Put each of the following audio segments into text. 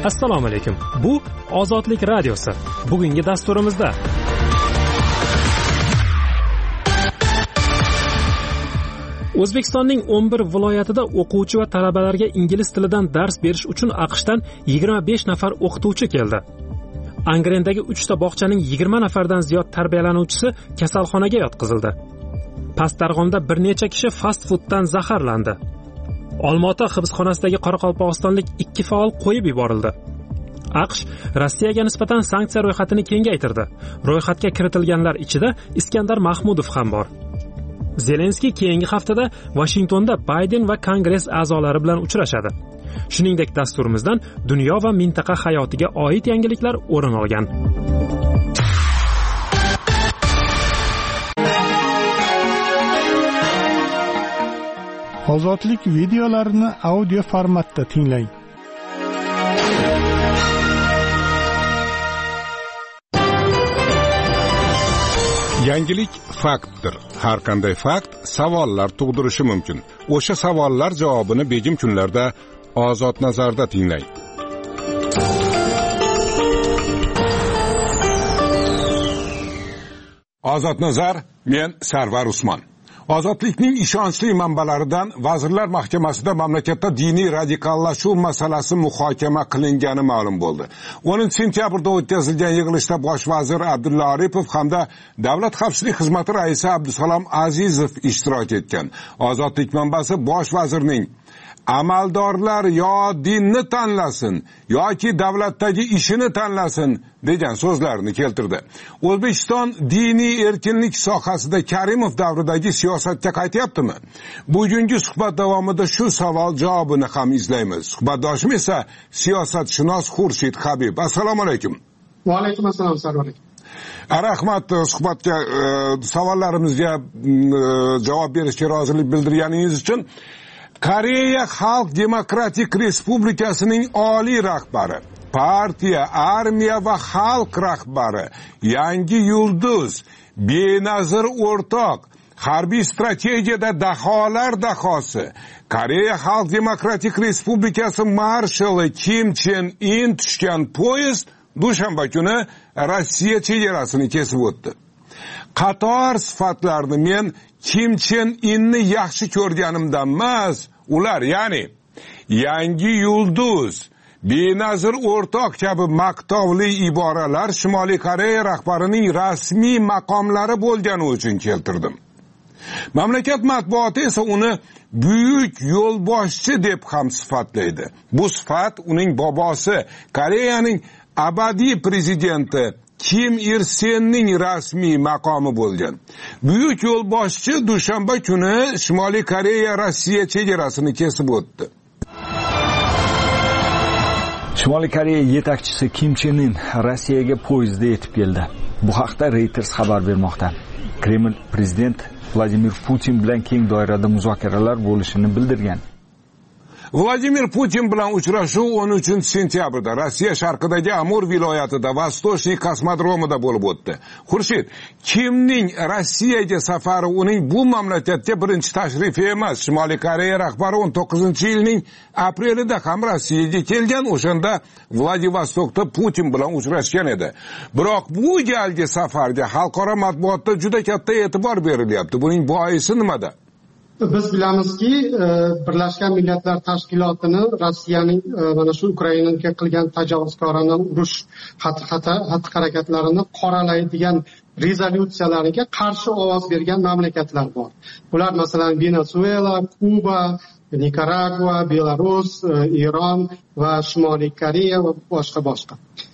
Assalomu alaykum. Bu Ozodlik radiosi. Bugungi dasturimizda O'zbekistonning 11 viloyatida o'quvchi va talabalarga ingliz tilidan dars berish uchun AQShdan 25 nafar o'qituvchi keldi. Angrendagi 3 ta bog'chaning 20 nafardan ziyod tarbiyalanuvchisi kasalxonaga yotqizildi. Pastdarg'omda bir necha kishi fast fooddan zaharlandi. Olmaota hibsxonasidagi qoraqalpog'istonlik 2 faol qo'yib yuborildi. AQSh Rossiyaga nisbatan sanksiya ro'yxatini kengaytirdi. Ro'yxatga kiritilganlar ichida Iskandar Mahmudov ham bor. Zelenskiy keyingi haftada Washingtonda Bayden va Kongress a'zolari bilan uchrashadi. Shuningdek, dasturimizdan dunyo va mintaqa hayotiga oid yangiliklar o'rin olgan. Ozodlik videolarini audio formatda tinglang. Yangilik faktdir. Har qanday fakt savollar tug'dirishi mumkin. O'sha savollar javobini begim kunlarda Ozod nazarda tinglang. Ozod nazar, men Sarvar Usmon. Ozodlikning ishonchli manbalaridan Vazirlar Mahkamasida mamlakatda diniy radikallashuv masalasi muhokama qilingani ma'lum bo'ldi. 10 sentyabrda o'tkazilgan yig'ilishda bosh vazir Abdulla Aripov hamda Davlat xavfsizlik xizmati raisi Abdusalom Azizov ishtirok etgan. Ozodlik manbasi bosh vazirning amaldorlar yo dinni tanlasin yoki davlatdagi ishini tanlasin degan so'zlarini keltirdi. O'zbekiston diniy erkinlik sohasida Karimov davridagi siyosatga qaytyaptimi? Bugungi suhbat davomida shu savol javobini ham izlaymiz. Suhbatdoshim esa siyosatshunos Xurshid Habib. Assalomu alaykum. Va alaykum assalom, Sarvar aka. Rahmat, suhbatga savollarimizga javob berishga rozilik bildirganingiz uchun. Koreya Xalq Demokratik Respublikasining oliy rahbari, partiya, armiya va xalq rahbari, yangi yulduz, benazir o'rtoq, harbiy strategiyada daholar dahosi, Koreya Xalq Demokratik Respublikasi marshali Kim Chen In tushgan poyezd dushanba kuni Rossiya chegarasini kesib o'tdi. Qator sifatlarni men Kim Chen Inni yaxshi ko'rganimdan emas, ular ya'ni yangi yulduz, benazir o'rtoq kabi maqtovli iboralar Shimoliy Koreya rahbarining rasmiy maqomlari bo'lgani uchun keltirdim. Mamlakat matbuoti esa uni buyuk yo'lboshchi deb ham sifatlaydi. Bu sifat uning bobosi, Koreyaning abadiy prezidenti Kim Ir Senning rasmiy maqomi bo'lgan. Buyuk yo'lboshchi dushanba kuni Shimoliy Koreya Rossiya chegarasini kesib o'tdi. Shimoliy Koreya yetakchisi Kim Chen In Rossiyaga poyezdda yetib keldi. Bu haqda Reuters xabar bermoqda. Kreml prezident Vladimir Putin bilan keng doirada muzokaralar bo'lishini bildirgan. Vladimir Putin bilan uchrashuv 13 sentyabrda Rossiya sharqidagi Amur viloyatida Vostochniy kosmodromida bo'lib o'tdi. Xurshid, Kimning Rossiyaga safari uning bu mamlakatga birinchi tashrifi emas. Shimoliy Koreya rahbari 19-yilning aprelida ham Rossiyaga kelgan, o'shanda Vladivostokda Putin bilan uchrashgan edi. Biroq bu galgi safarga xalqaro matbuotda juda katta e'tibor berilyapti. Buning boisi nimada? Biz bilamizki, Birlashgan Millatlar Tashkilotini Rossiyaning mana shu Ukrainaga qilgan tajovuzkorona urush xatti-harakatlarini qoralaydigan rezolyutsiyalariga qarshi ovoz bergan mamlakatlar bor. Bular masalan Venezuela, Kuba, Nikaragua, Belarus, Eron va Shimoliy Koreya va boshqa.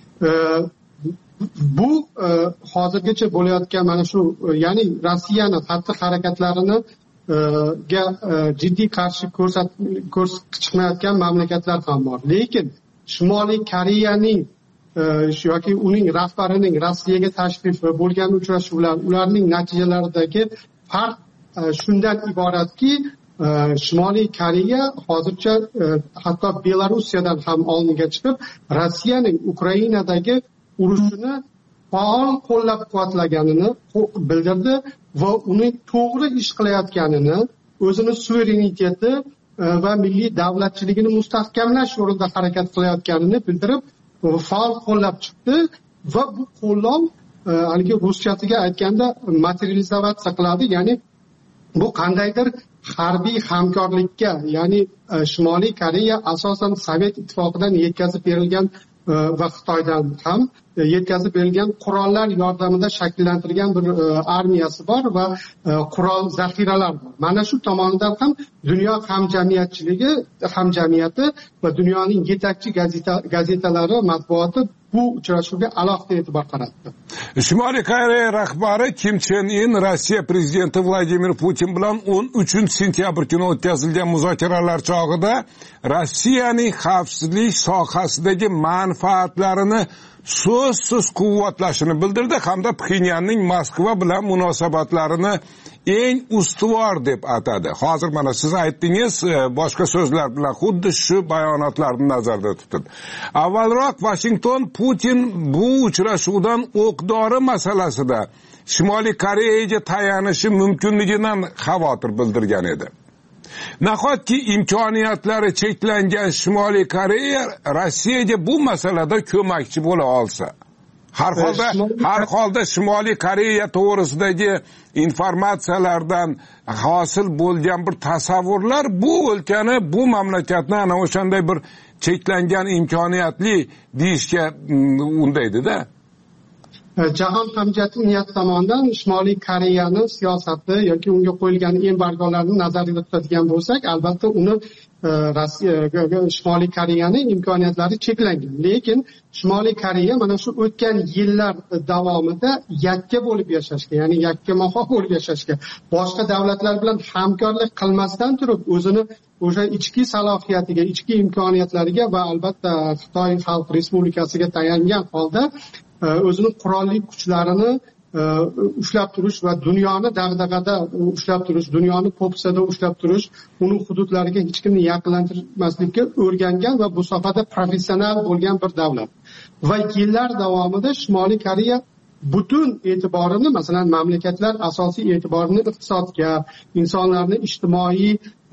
Bu hozirgacha bo'layotgan mana shu, ya'ni Rossiyani xatti-harakatlarini jiddiy qarshi chiqmayotgan mamlakatlar ham bor. Lekin Shimoliy Koreyaning yoki uning rahbarining Rossiyaga tashrifi bo'lgan uchrashuvlar, ularning natijalaridagi farq shundan iboratki, Shimoliy Koreya hozircha hatto Belorussiyadan ham oldinga chiqib, Rossiyaning Ukrainadagi urushini faol qo'llab-quvvatlaganini bildirdi va uning to'g'ri ish qilayotganini, o'zini suvereniteti va milliy davlatchiligini mustahkamlash yo'lida harakat qilayotganini bildirib, faol qo'llab chiqdi va bu qo'llov haligi ruschasiga aytganda materializatsiya qiladi, ya'ni bu qandaydir harbiy hamkorlikka, ya'ni Shimoliy Koreya asosan Sovet ittifoqidan yetkazib berilgan va Xitoydan ham yetkazib berilgan qurollar yordamida shakllantirgan bir armiyasi bor va qurol zaxiralar bor. Mana shu tomonidan ham dunyo hamjamiyati va dunyoning yetakchi gazetalari, matbuoti bu uchrashuvga alohida e'tibor qaratdi. Shimoliy Koreya rahbari Kim Chen In Rossiya prezidenti Vladimir Putin bilan 13-sentyabr kuni o'tkazilgan muzokaralar chog'ida Rossiyaning xavfsizlik sohasidagi manfaatlarini so'zsiz quvvatlashini bildirdi hamda Pxenyanning Moskva bilan munosabatlarini eng ustuvor deb atadi. Hozir mana siz aytdingiz, boshqa so'zlar bilan xuddi shu bayonotlarni nazarda tutib. Avvalroq Washington Putin bu uchrashuvdan o'q-dori masalasida Shimoliy Koreyaga tayanishi mumkinligidan xavotir bildirgan edi. Nahotki imkoniyatlari cheklangan Shimoliy Koreya Rossiyaga bu masalada ko'makchi bo'la olsa, har holda Shimoliy Koreya to'g'risidagi informatsiyalardan hosil bo'lgan bir tasavvurlar bu o'lkani, bu mamlakatni ana o'shanday bir cheklangan imkoniyatli deyishga undaydi-da. Jahon hamjamiyati tomonidan Shimoliy Koreyani siyosati yoki unga qo'yilgan embargolarni nazarda tutadigan bo'lsak, albatta uni Shimoliy Koreyaning imkoniyatlari cheklangan. Lekin Shimoliy Koreya mana shu o'tgan yillar davomida yakka bo'lib yashashga, ya'ni yakkamaho bo'lib yashashga, boshqa davlatlar bilan hamkorlik qilmasdan turib, o'zini o'sha ichki salohiyatiga, ichki imkoniyatlariga va albatta Xitoy Xalq Respublikasiga tayangan holda o'zini qurolli kuchlarini ushlab turish va dunyoni dag'dag'ada ushlab turish, dunyoni po'pisada ushlab turish, uni hududlariga hech kimni yaqinlantirmaslikka o'rgangan va bu sohada professional bo'lgan bir davlat. Va yillar davomida Shimoliy Koreya butun e'tiborini, masalan, mamlakatlar asosiy e'tiborini iqtisodga, insonlarning ijtimoiy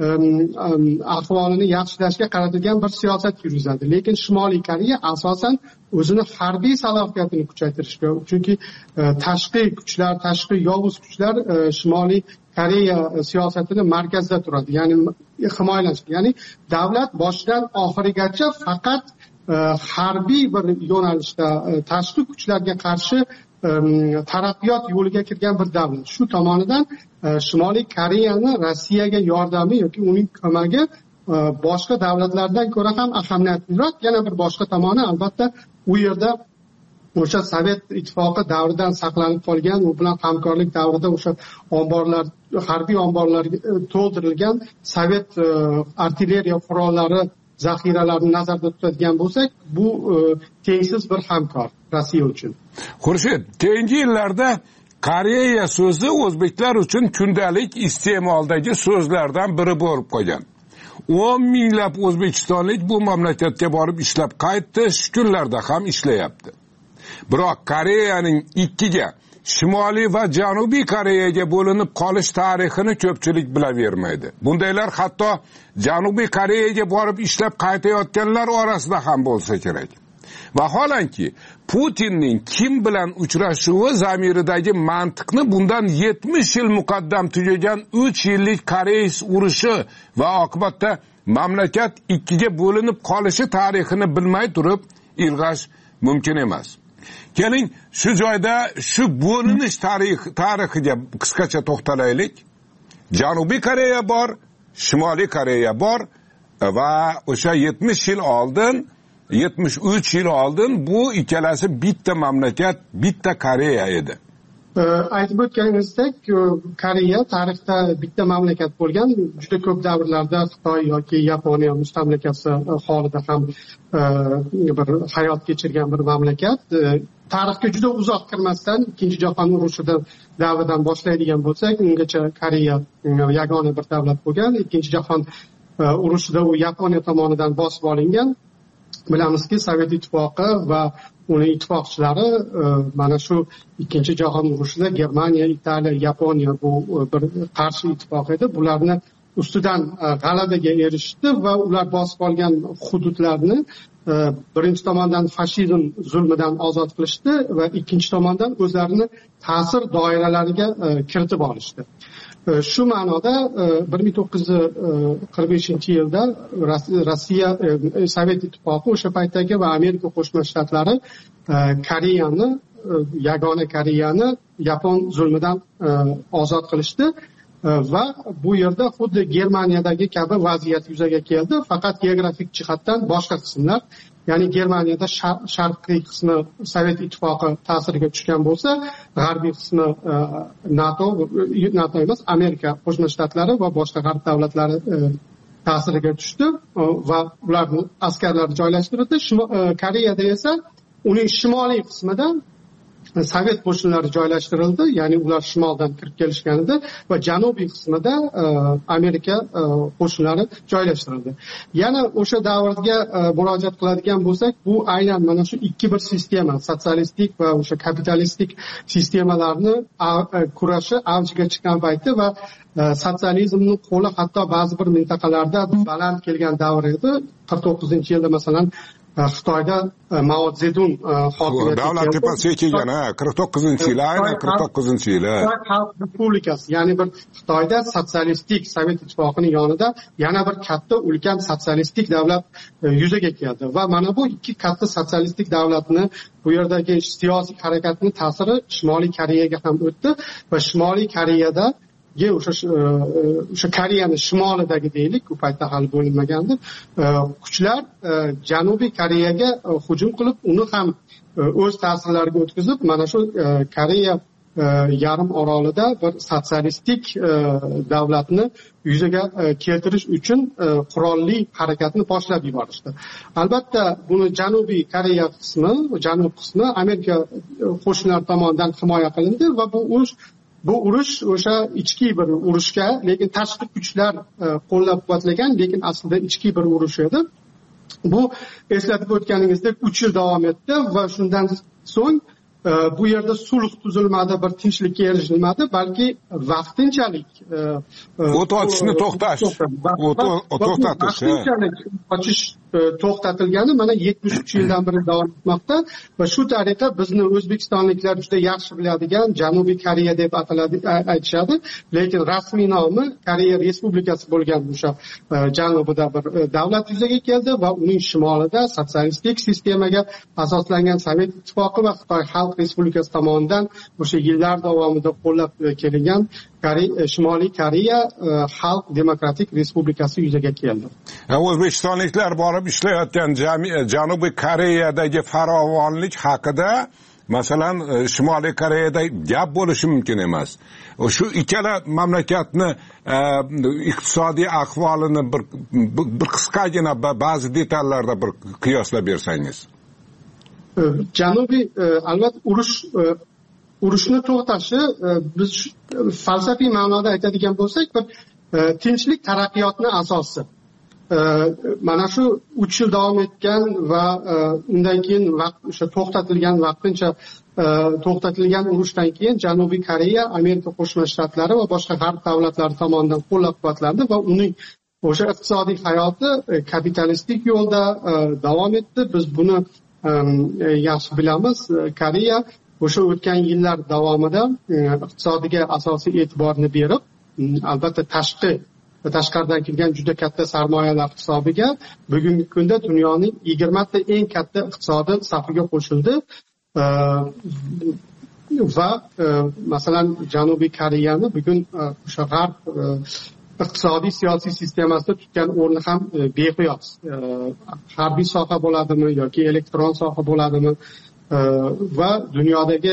ahvolini yaxshilashga qaratilgan bir siyosat yurgizadi. Lekin Shimoliy Koreya asosan o'zini harbiy salohiyatini kuchaytirishga, chunki tashqi kuchlar, tashqi yovuz kuchlar Shimoliy Koreya siyosatini markazda turadi, ya'ni himoyalash. Ya'ni davlat boshidan oxirigacha faqat harbiy bir yo'nalishda tashqi kuchlarga qarshi taraqqiyot yo'liga kirgan bir davlat. Shu tomonidan Shimoliy Koreyani Rossiyaga yordami yoki uning ko'magi boshqa davlatlardan ko'ra ham ahamiyatliroq. Yana bir boshqa tomoni, albatta u yerda o'sha Sovet ittifoqi davridan saqlanib qolgan, u bilan hamkorlik davrida o'sha omborlar, harbiy omborlarga to'ldirilgan Sovet artilleriya qurollari zaxiralarini nazarda tutadigan bo'lsak, bu tengsiz bir hamkor Rossiya uchun. Xurshid, keyingi yillarda Koreya so'zi o'zbeklar uchun kundalik iste'moldagi so'zlardan biri bo'lib qolgan. 10 minglab o'zbekistonlik bu mamlakatga borib ishlab qaytdi, shu kunlarda ham ishlayapti. Biroq Koreyaning ikkiga, Shimoliy va Janubiy Koreyaga bo'linib qolish tarixini ko'pchilik bilavermaydi. Bundaylar hatto Janubiy Koreyaga borib ishlab qaytayotganlar orasida ham bo'lsa kerak. Vaholanki Putinning Kim bilan uchrashuvi zamiridagi mantiqni bundan 70 yil muqaddam tugagan 3 yillik Koreys urushi va oqibatda mamlakat ikkiga bo'linib qolishi tarixini bilmay turib ilg'ash mumkin emas. Keling, shu joyda shu bo'linish tarixiga qisqacha to'xtalaylik. Janubiy Koreya bor, Shimoliy Koreya bor va o'sha 70 yil oldin, 73 yil oldin bu ikkalasi bitta mamlakat, bitta Koreya edi. Aytib o'tganingizdek, Koreya tarixda bitta mamlakat bo'lgan, juda ko'p davrlarda Xitoy yoki Yaponiya mustamlakasi holida ham bir hayot kechirgan bir mamlakat. Tarixga juda uzoq kirmasdan, Ikkinchi jahon urushida davridan boshlaydigan bo'lsak, ungacha Koreya yagona bir davlat bo'lgan. Ikkinchi jahon urushida u Yaponiya tomonidan bosib olingan. Bilamizki, Sovet ittifoqi va uning ittifoqchilari mana shu Ikkinchi jahon urushida Germaniya, Italiya, Yaponiya bu bir qarshi ittifoq edi. Bularni ustidan g'alabaga erishdi va ular bosib olgan hududlarni birinchi tomondan fashizm zulmidan ozod qilishdi va ikkinchi tomondan o'zlarini ta'sir doiralariga kiritib olishdi. Shu ma'noda 1945-yilda Rossiya, Sovet ittifoqi o'sha paytdagi va Amerika Qo'shma Shtatlari Koreyani, yagona Koreyani Yapon zulmidan ozod qilishdi va bu yerda xuddi Germaniyadagi kabi vaziyat yuzaga keldi, faqat geografik jihatdan boshqa qismlar, ya'ni Germaniyada sharqiy qismi Sovet ittifoqi ta'siriga tushgan bo'lsa, g'arbiy qismi NATO emas, Amerika Qo'shma Shtatlari va boshqa g'arb davlatlari ta'siriga tushdi va ularning askarlari joylashtirildi. Koreyada esa uning shimoliy qismida Sovet qo'shinlari joylashtirildi, ya'ni ular shimoldan kirib kelishgan edi va janubiy qismida Amerika qo'shinlari joylashtirildi. Yana o'sha davrga murojaat qiladigan bo'lsak, bu aynan mana shu ikki bir sistema, sotsialistik va o'sha kapitalistik sistemalarni kurashi avjiga chiqqan payti va sotsializmning qo'li hatto ba'zi bir mintaqalarda baland kelgan davr edi. 49-yilda masalan Xitoyda Mao Zedong hokimiyatga davlat tepasiga kelgan, 49-yil, aynan 49-yil. Xalq Respublikasi, ya'ni bir Xitoyda sotsialistik Sovet ittifoqining yonida yana bir katta ulkan sotsialistik davlat yuzaga keldi va mana bu ikki katta sotsialistik davlatni, bu yerdagi siyosiy harakatning ta'siri Shimoliy Koreyaga ham o'tdi va Shimoliy Koreyada o'sha Koreyani shimolidagi deylik, u paytda hali bo'linmagandi, kuchlar Janubiy Koreyaga hujum qilib, uni ham o'z ta'sirlariga o'tkazib, mana shu Koreya yarim orolida bir sotsialistik davlatni yuzaga keltirish uchun qurolli harakatni boshlab yuborishdi. Albatta, buni Janubiy Koreya qismi, janub qismi Amerika qo'shinlari tomonidan himoya qilindi va bu urush o'sha ichki bir urushga, lekin tashqi kuchlar qo'llab-quvvatlagan, lekin aslida ichki bir urush edi. Bu eslatib o'tganingizdek 3 yil davom etdi va shundan so'ng bu yerda sulh tuzilmadi, bir tinchlikka erishilmadi, balki vaqtinchalik o't ochishni to'xtatish. Ochish to'xtatilgani mana 73 yildan beri davom etmoqda va shu tariqa bizni o'zbekistonliklar juda yaxshi biladigan Janubiy Koreya deb aytishadi, lekin rasmiy nomi Koreya Respublikasi bo'lgan o'sha janubida bir davlat yuzaga keldi va uning shimolida sotsialistik sistemaga asoslangan Sovet ittifoqi va Xitoy Xalq Respublikasi tomonidan o'sha yillar davomida qo'llab kelingan Shimoliy Koreya Xalq Demokratik Respublikasi yuzaga keldi. O'zbekistonliklar borib ishlayotgan Janubiy Koreyadagi farovonlik haqida masalan Shimoliy Koreyada gap bo'lishi mumkin emas. Shu ikkala mamlakatni iqtisodiy ahvolini bir qisqagina ba'zi detallarda bir qiyoslab bersangiz. Janubiy albatta urushni to'xtashi, biz falsafiy ma'noda aytadigan bo'lsak, bir tinchlik taraqqiyotning asosi. Mana shu 3 yil davom etgan va undan keyin o'sha vaqtincha to'xtatilgan urushdan keyin Janubiy Koreya Amerika Qo'shma Shtatlari va boshqa g'arb davlatlari tomonidan qo'llab-quvvatlandi va uning o'sha iqtisodiy hayoti kapitalistik yo'lda davom etdi. Biz buni yaxshi bilamiz. Koreya o'sha o'tgan yillar davomida iqtisodiga asosiy e'tiborni berib, albatta tashqaridan kelgan juda katta sarmoyalar hisobiga bugungi kunda dunyoning 20 ta eng katta iqtisodiy safiga qo'shildi va masalan Janubiy Koreyani bugun o'sha g'arb iqtisodiy siyosiy sistemasida tutgan o'rni ham beqiyos. Harbiy soha bo'ladimi yoki elektron soha bo'ladimi va dunyodagi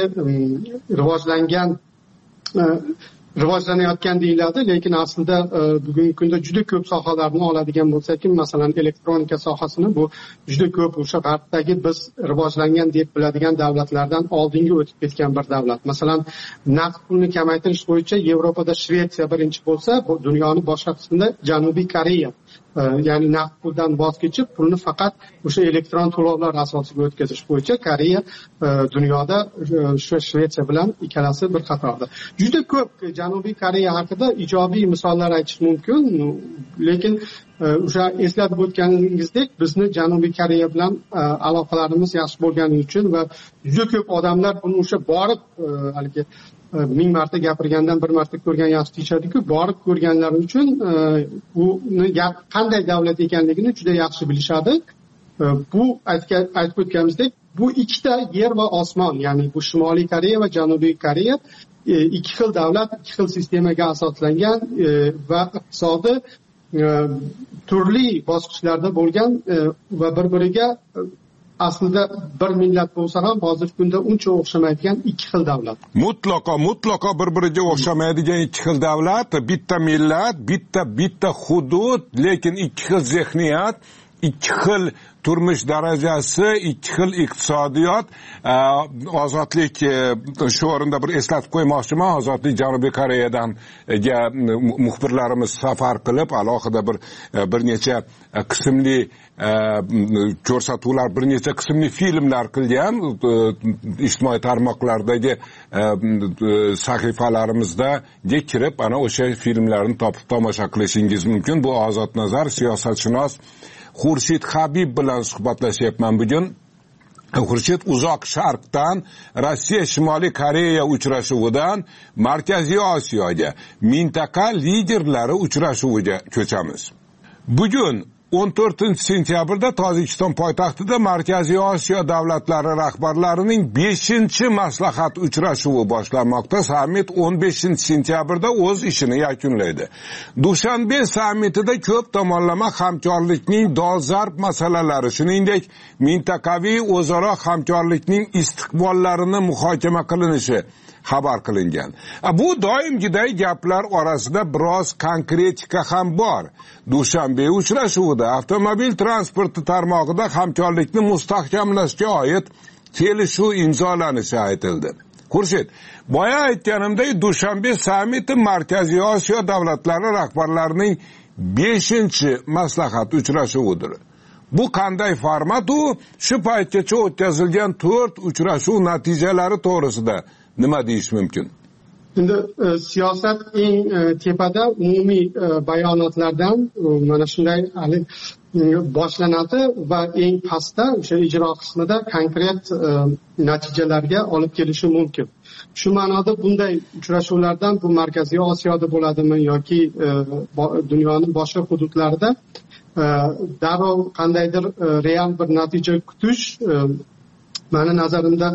rivojlanayotgan deyiladi, lekin aslida bugungi kunda juda ko'p sohalarni oladigan bo'lsak, masalan elektronika sohasini, bu juda ko'p o'sha g'arbdagi biz rivojlangan deb biladigan davlatlardan oldinga o'tib ketgan bir davlat. Masalan, naqd pulni kamaytirish bo'yicha Yevropada Shvetsiya birinchi bo'lsa, bu dunyoning boshqa qismida Janubiy Koreya ya'ni naqd puldan voz kechib pulni faqat o'sha elektron to'lovlar asosiga o'tkazish bo'yicha Koreya dunyoda shu Shvetsiya bilan ikkalasi bir qatorda. Juda ko'p Janubiy Koreya haqida ijobiy misollar aytish mumkin, lekin o'sha eslatib o'tganingizdek bizni Janubiy Koreya bilan aloqalarimiz yaxshi bo'lgani uchun va juda ko'p odamlar buni o'sha borib haligi 1000 marta gapirgandan 1 marta ko'rgan yaxshi deyishadi-ku, borib ko'rganlari uchun uni qanday davlat ekanligini juda yaxshi bilishadi. Bu aytib o'tganimizdek, bu ikkita yer va osmon, ya'ni bu Shimoliy Koreya va Janubiy Koreya ikki xil davlat, ikki xil sistemaga asoslangan va iqtisodi turli bosqichlarda bo'lgan va bir-biriga aslida bir millat bo'lsa ham hozirgi kunda uncha o'xshamaydigan ikki xil davlat. Mutlaqo bir-biriga o'xshamaydigan ikki xil davlat, bitta millat, bitta hudud, lekin ikki xil zehniyat, ikki xil turmush darajasi, ikki xil iqtisodiyot. Ozodlik shu o'rinda bir eslatib qo'ymoqchiman, Ozodlik Janubiy Koreyadan muxbirlarimiz safar qilib alohida bir necha qismli ko'rsatuvlar, bir necha qismli filmlar qilgan ijtimoiy tarmoqlardagi sahifalarimizda kirib ana o'sha filmlarni topib tomosha qilishingiz mumkin. Bu Ozod Nazar, siyosatshunos Xurshid Habib bilan suhbatlashyapman bugun. Xurshid uzoq sharqdan Rossiya Shimoliy Koreya uchrashuvidan Markaziy Osiyoga, mintaqa liderlari uchrashuviga ko'chamiz. Bugun 14-sentyabrda Tojikiston poytaxtida Markaziy Osiyo davlatlari rahbarlarining 5-maslahat uchrashuvi boshlanmoqda. Sammit 15-sentyabrda o'z ishini yakunlaydi. Dushanbe sammitida ko'p tomonlama hamkorlikning dolzarb masalalari, shuningdek mintaqaviy o'zaro hamkorlikning istiqbollarini muhokama qilinishi xabar qilingan. Bu doimgiday gaplar orasida biroz konkretika ham bor. Dushanbe uchrashuvida avtomobil transporti tarmog'ida hamkorlikni mustahkamlashga oid kelishuv imzolanishi aytildi. Xurshid, boya aytganimdek, Dushanbe sammiti Markaziy Osiyo davlatlari rahbarlarining 5-maslahat uchrashuvidir. Bu qanday format? U shu paytgacha o'tkazilgan 4 uchrashuv natijalari to'g'risida nima deyish mumkin? Endi siyosat eng tepada umumiy bayonotlardan mana shunday boshlanadi va eng pastda o'sha ijro qismida konkret natijalarga olib kelishi mumkin. Shu ma'noda bunday uchrashuvlardan bu Markaziy Osiyoda bo'ladimi yoki dunyoning boshqa hududlarida darrov qandaydir real bir natija kutish meni nazarimda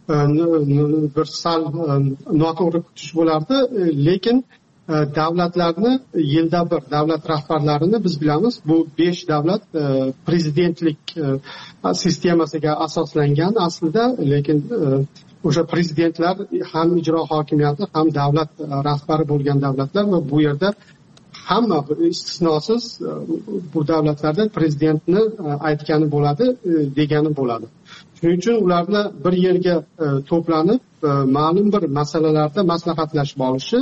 bir sal noto'g'ri kutish bo'lardi, lekin davlatlarni yilda bir davlat rahbarlarini biz bilamiz, bu 5 davlat prezidentlik sistemasiga asoslangan aslida, lekin o'sha prezidentlar ham ijro hokimiyati ham davlat rahbari bo'lgan davlatlar va bu yerda hamma istisnosiz bu davlatlarda prezidentni aytgani bo'ladi, degani bo'ladi. Shuning uchun ularni bir yerga to'planib ma'lum bir masalalarda maslahatlashib olishi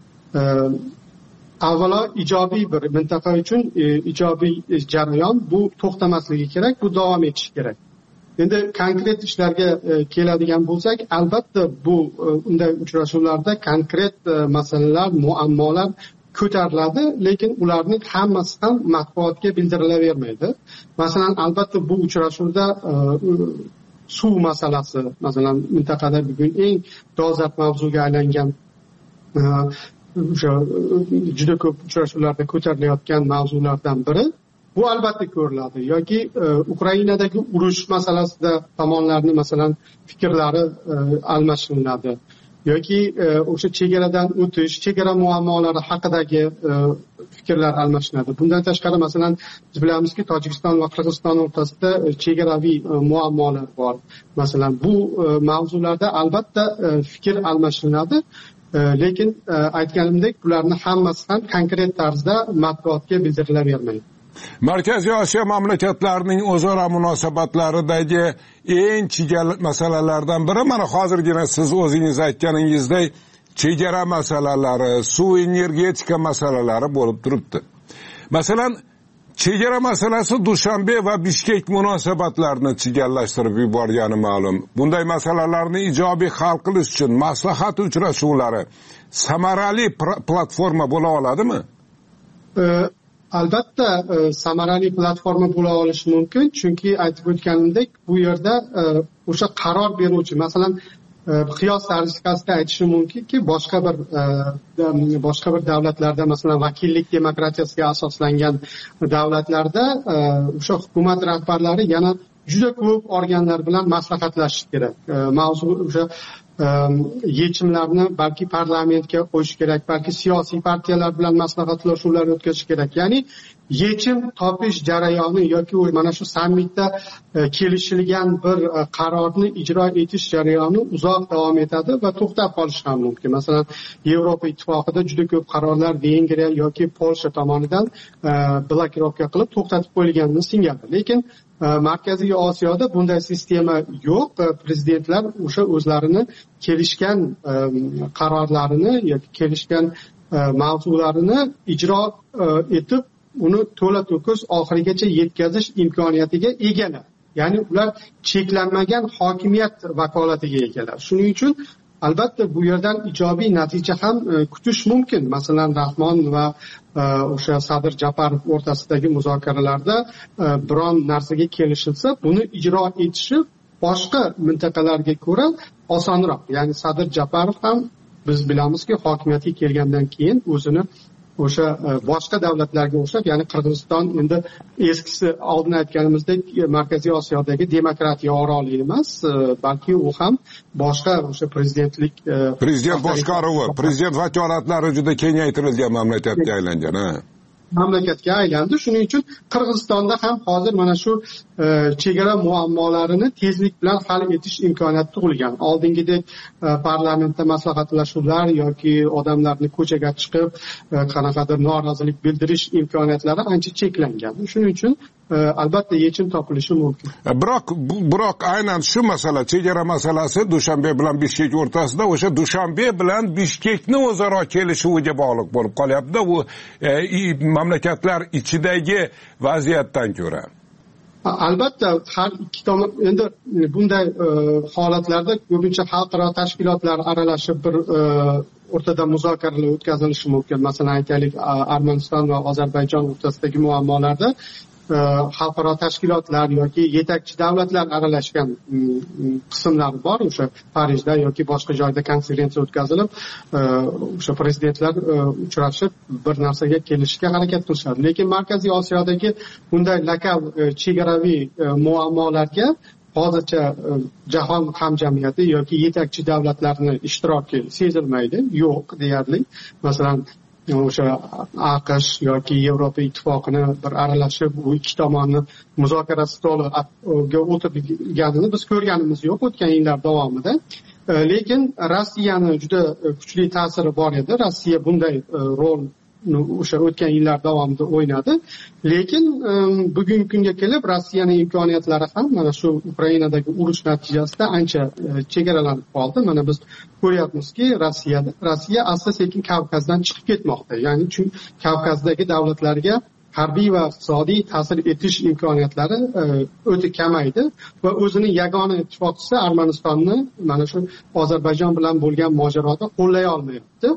avvalo ijobiy bir mintaqa uchun ijobiy jarayon, bu to'xtamasligi kerak, bu davom etishi kerak. Endi konkret ishlarga keladigan bo'lsak, albatta bu unday uchrashuvlarda konkret masalalar, muammolar ko'tariladi, lekin ularning hammasi ham matbuotga bildirilavermaydi. Masalan, albatta bu uchrashuvda suv masalasi, masalan, mintaqada bugun eng dolzarb mavzuga aylangan o'sha juda ko'p uchrashuvlarda ko'tarilayotgan mavzulardan biri, bu albatta ko'riladi. Yoki Ukrainadagi urush masalasida tomonlarni masalan fikrlari almashinadi. Yoki o'sha chegaradan o'tish, chegara muammolari haqidagi fikrlar almashinadi. Bundan tashqari masalan biz bilamizki, Tojikiston va Qirg'iziston o'rtasida chegaraviy muammolar bor. Masalan, bu mavzularda albatta fikr almashinadi, lekin aytganimdek, bularning hammasi ham konkret tarzda matbuotga bildirilavermaydi. Markaziy Osiyo mamlakatlarining o'zaro munosabatlaridagi eng chigal masalalardan biri mana hozirgina siz o'zingiz aytganingizdek chegara masalalari, suv energetika masalalari bo'lib turibdi. Masalan, chegara masalasi Dushanbe va Bishkek munosabatlarini chigallashtirib yuborgani ma'lum. Bunday masalalarni ijobiy hal qilish uchun maslahat uchrashuvlari samarali platforma bo'la oladimi? Albatta samarali platforma bo'la olishi mumkin, chunki aytib o'tganimdek bu yerda o'sha qaror beruvchi, masalan qiyos tariqasida aytishim mumkinki, boshqa bir davlatlarda, masalan vakillik demokratiyasiga asoslangan davlatlarda o'sha hukumat rahbarlari yana juda ko'p organlar bilan maslahatlashish kerak. Mavzu o'sha yechimlarni balki parlamentga qo'yish kerak, balki siyosiy partiyalar bilan maslahatlashuvlar o'tkazish kerak. Ya'ni yechim topish jarayoni yoki mana shu sammitda kelishilgan bir qarorni ijro etish jarayoni uzoq davom etadi va to'xtab qolishi ham mumkin. Masalan, Yevropa ittifoqida juda ko'p qarorlar Vengriya yoki Polsha tomonidan blokirovka qilib to'xtatib qo'yilganini singari. Lekin Markaziy Osiyoda bunday sistema yo'q. Prezidentlar o'sha o'zlarini kelishgan qarorlarini yoki kelishgan mavzularini ijro etib, uni to'la to'kis oxirigacha yetkazish imkoniyatiga egalar. Ya'ni ular cheklanmagan hokimiyat vakolatiga egalar. Shuning uchun albatta bu yerdan ijobiy natija ham kutish mumkin. Masalan, Rahmon va o'sha Sadir Japarov o'rtasidagi muzokaralarda biron narsaga kelishilsa, buni ijro etishi boshqa mintaqalarga ko'ra osonroq. Ya'ni Sadir Japarov ham biz bilamizki, hokimiyatga kelgandan keyin o'zini o'sha boshqa davlatlarga o'xshab, ya'ni Qirg'iziston endi eskisi oldin aytganimizdek Markaziy Osiyodagi demokratiya oroli emas, balki u ham boshqa o'sha prezident boshqaruvi, prezident vakolatlari juda kengaytirilgan mamlakatga aylangan. Mamlakatga aylandi. Shuning uchun Qirg'izistonda ham hozir mana shu chegara muammolarini tezlik bilan hal etish imkoniyati tug'ilgan. Oldingidek parlamentda maslahatlashuvlar yoki odamlarni ko'chaga chiqib qanaqadir norozilik bildirish imkoniyatlari ancha cheklangan. Shuning uchun albatta yechim topilishi mumkin. Biroq aynan shu masala, chegara masalasi Dushanbe bilan Bishkek o'rtasida o'sha Dushanbe bilan Bishkekni o'zaro kelishuviga bog'liq bo'lib qolyapti. Bu mamlakatlar ichidagi vaziyatdan ko'ra. Albatta har ikki tomon endi bunday holatlarda ko'pincha xalqaro tashkilotlar aralashib bir o'rtada muzokaralar o'tkazilishi mumkin. Masalan, aytaylik Armaniston va Ozarbayjon o'rtasidagi muammolarda xalqaro tashkilotlar yoki yetakchi davlatlar aralashgan qismlar bor. O'sha Parijda yoki boshqa joyda konferensiya o'tkazilib, o'sha prezidentlar uchrashib bir narsaga kelishishga harakat qilishadi. Lekin Markaziy Osiyodagi bunday lokal chegaraviy muammolarga hozircha jahon hamjamiyati yoki yetakchi davlatlarni ishtiroki sezilmaydi, yo'q deyarli. Masalan, o'sha AQSh yoki Yevropa ittifoqini bir aralashib bu ikki tomonni muzokara stoliga o'tirganini biz ko'rganimiz yo'q o'tgan yillar davomida. Lekin Rossiyani juda kuchli ta'siri bor edi. Rossiya bunday rol o'sha o'tgan yillar davomida o'ynadi. Lekin bugungi kunga kelib Rossiyaning imkoniyatlari ham mana shu Ukrainadagi urush natijasida ancha chegaralanib qoldi. Mana biz ko'ryapmizki, Rossiya asta-sekin Kavkazdan chiqib ketmoqda. Ya'ni chunki Kavkazdagi davlatlarga harbiy va iqtisodiy ta'sir etish imkoniyatlari o'ta kamaydi va o'zining yagona ittifoqchisi Armanistonni mana shu Ozarbayjon bilan bo'lgan mojaroda qo'llay olmayapti.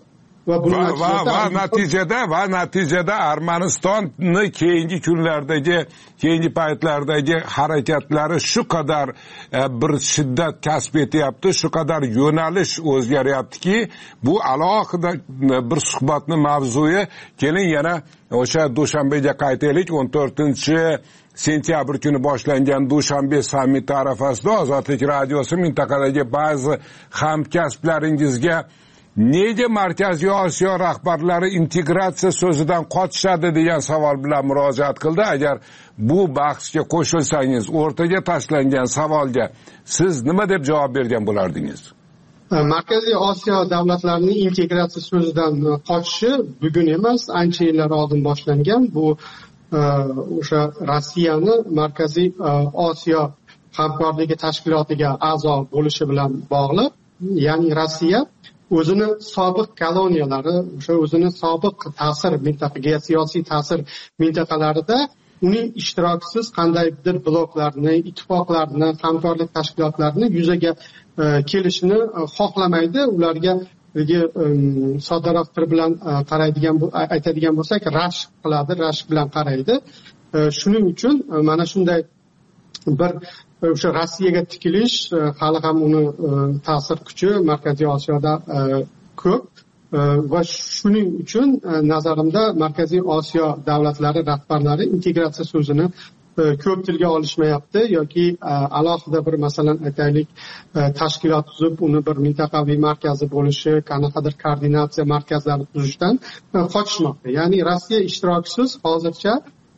Va natijada Armanistonni keyingi paytlardagi harakatlari shu qadar bir shiddat kasb etyapti, shu qadar yo'nalish o'zgaryaptiki, bu alohida bir suhbatni mavzuyi. Keling yana o'sha Dushanbega qaytaylik. 14-sentyabr kuni boshlangan Dushanbe sammiti arafasida Ozodlik radiosi mintaqadagi ba'zi hamkasblaringizga nega Markaziy Osiyo rahbarlari integratsiya so'zidan qochishadi degan savol bilan murojaat qildi. Agar bu bahsga qo'shilsangiz, o'rtaga tashlangan savolga siz nima deb javob bergan bo'lardingiz? Markaziy Osiyo davlatlarining integratsiya so'zidan qochishi bugun emas, ancha yillar oldin boshlangan. Bu o'sha Rossiyani Markaziy Osiyo hamkorligi tashkilotiga a'zo bo'lishi bilan bog'liq. Ya'ni Rossiya o'zini sobiq koloniyalari, o'sha o'zini sobiq ta'sir mintaqaga, siyosiy ta'sir mintaqalarida uning ishtirokisiz qandaydir bloklarni, ittifoqlarni, hamkorlik tashkilotlarini yuzaga kelishini xohlamaydi. Ularga soddaroq til bilan aytadigan bo'lsak, rashk qiladi, rashk bilan qaraydi. Shuning uchun mana shunday bir o'sha Rossiyaga tikilish hali ham uni ta'sir kuchi Markaziy Osiyoda ko'p va shuning uchun nazarimda Markaziy Osiyo davlatlari rahbarlari integratsiya so'zini ko'p tilga olishmayapti yoki alohida bir masalan aytaylik tashkilot tuzib uni bir mintaqaviy markazi bo'lishi, qanaqadir koordinatsiya markazlari tuzishdan qochishmoqda. Ya'ni Rossiya ishtirokisiz hozircha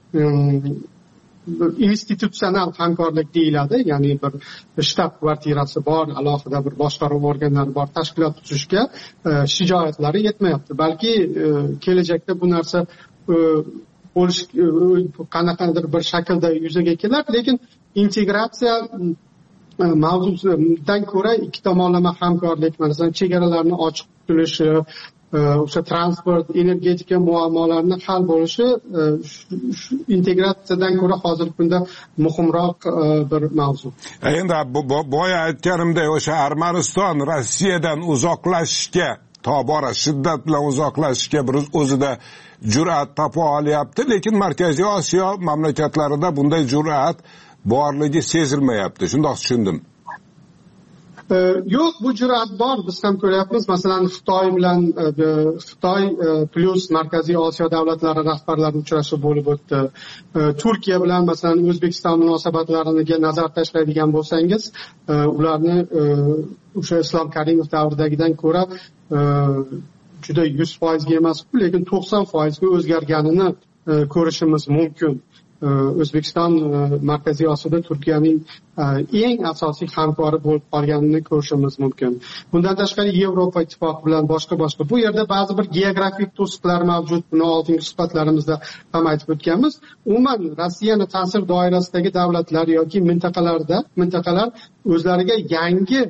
institutsional hamkorlik deyiladi, ya'ni bir shtab kvartirasi bor, alohida bir boshqaruv organlari bor tashkilot tuzishga shijoatlari yetmayapti. Balki kelajakda bu narsa bo'lish qanaqadir bir shaklda yuzaga kelar, lekin integratsiya mavzusidan ko'ra ikki tomonlama hamkorlik, masalan chegaralarni ochiq tutilishi, o'sha transport, energetika muammolarini hal bo'lishi integratsiyadan ko'ra hozirgi kunda muhimroq bir mavzu. Endi boya aytganimdek, o'sha Armaniston Rossiyadan uzoqlashishga, tobora shiddat bilan uzoqlashishga bir o'zida jur'at topa olyapti, lekin Markaziy Osiyo mamlakatlarida bunday jur'at borligi sezilmayapti. Shundoq tushundim. Yo'q, bu jur'at bor, biz ham ko'ryapmiz. Masalan, Xitoy plus Markaziy Osiyo davlatlari rahbarlari uchrashuvi bo'lib o'tdi. Turkiya bilan masalan O'zbekiston munosabatlariga nazar tashlaydigan bo'lsangiz, ularni o'sha Islom Karimov davridagidan ko'ra juda 100% ga emas, lekin 90% ga o'zgarganini ko'rishimiz mumkin. O'zbekiston Markaziy Osiyoda Turkiyaning eng asosiy hamkori bo'lib qolganini ko'rishimiz mumkin. Bundan tashqari Yevropa ittifoqi bilan boshqa bu yerda ba'zi bir geografik to'siqlar mavjud. Buni oldingi suhbatlarimizda ham aytib o'tganmiz. Umuman Rossiyani ta'sir doirasidagi davlatlar yoki mintaqalar o'zlariga yangi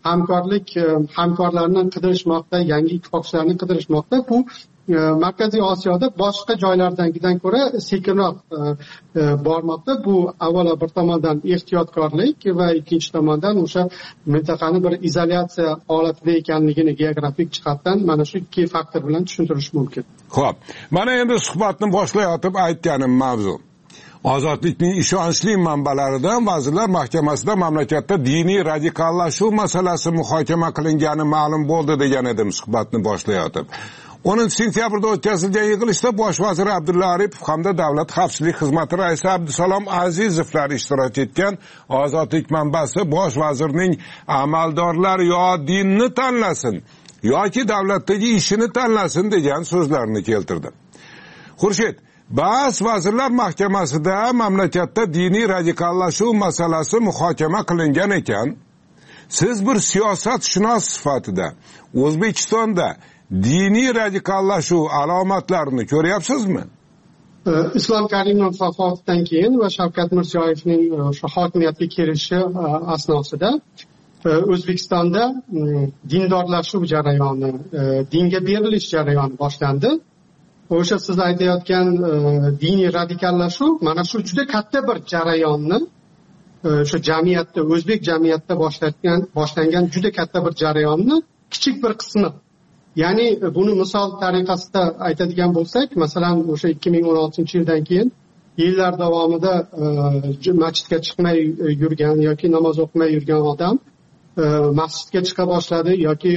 hamkorlarni qidirishmoqda, yangi ittifoqchilarni qidirishmoqda. Bu Markaziy Osiyoda boshqa joylardagidan ko'ra sekinroq bormoqda. Bu avvalo bir tomondan ehtiyotkorlik va ikkinchi tomondan o'sha mintaqani bir izolyatsiya holatida ekanligini geografik jihatdan mana shu ikki faktor bilan tushuntirish mumkin. Xo'p, mana endi suhbatni boshlayotib aytganim mavzu. Ozodlikning ishonchli manbalaridan Vazirlar Mahkamasida mamlakatda diniy radikallashuv masalasi muhokama qilingani ma'lum bo'ldi degan edim suhbatni boshlayotib. 10 sentyabrda o'tkazilgan yig'ilishda Bosh vazir Abdulla Aripov hamda Davlat xavfsizlik xizmati raisi Abdusalom Azizovlar ishtirok etgan ozodlik manbasi bosh vazirning amaldorlar yo dinni tanlasin yoki davlatdagi ishini tanlasin degan so'zlarini keltirdi. Xurshid, Ba'zi Vazirlar Mahkamasida mamlakatda diniy radikallashuv masalasi muhokama qilingan ekan. Siz bir siyosatshunos sifatida O'zbekistonda diniy radikallashuv alomatlarini ko'ryapsizmi? Islom Karimov vafotidan keyin va Shavkat Mirziyoyevning o'sha hokimiyatga kelishi asnosida O'zbekistonda dindorlashuv jarayoni, dinga berilish jarayoni boshlandi. O'sha siz aytayotgan diniy radikallashuv mana shu juda katta bir jarayonni shu jamiyatda, o'zbek jamiyatida boshlangan juda katta bir jarayonni kichik bir qismi. Ya'ni buni misol tariqasida aytadigan bo'lsak, masalan, o'sha 2016-yildan keyin yillar davomida masjidga chiqmay yurgan yoki namoz o'qimay yurgan odam masjidga chiqa boshladi yoki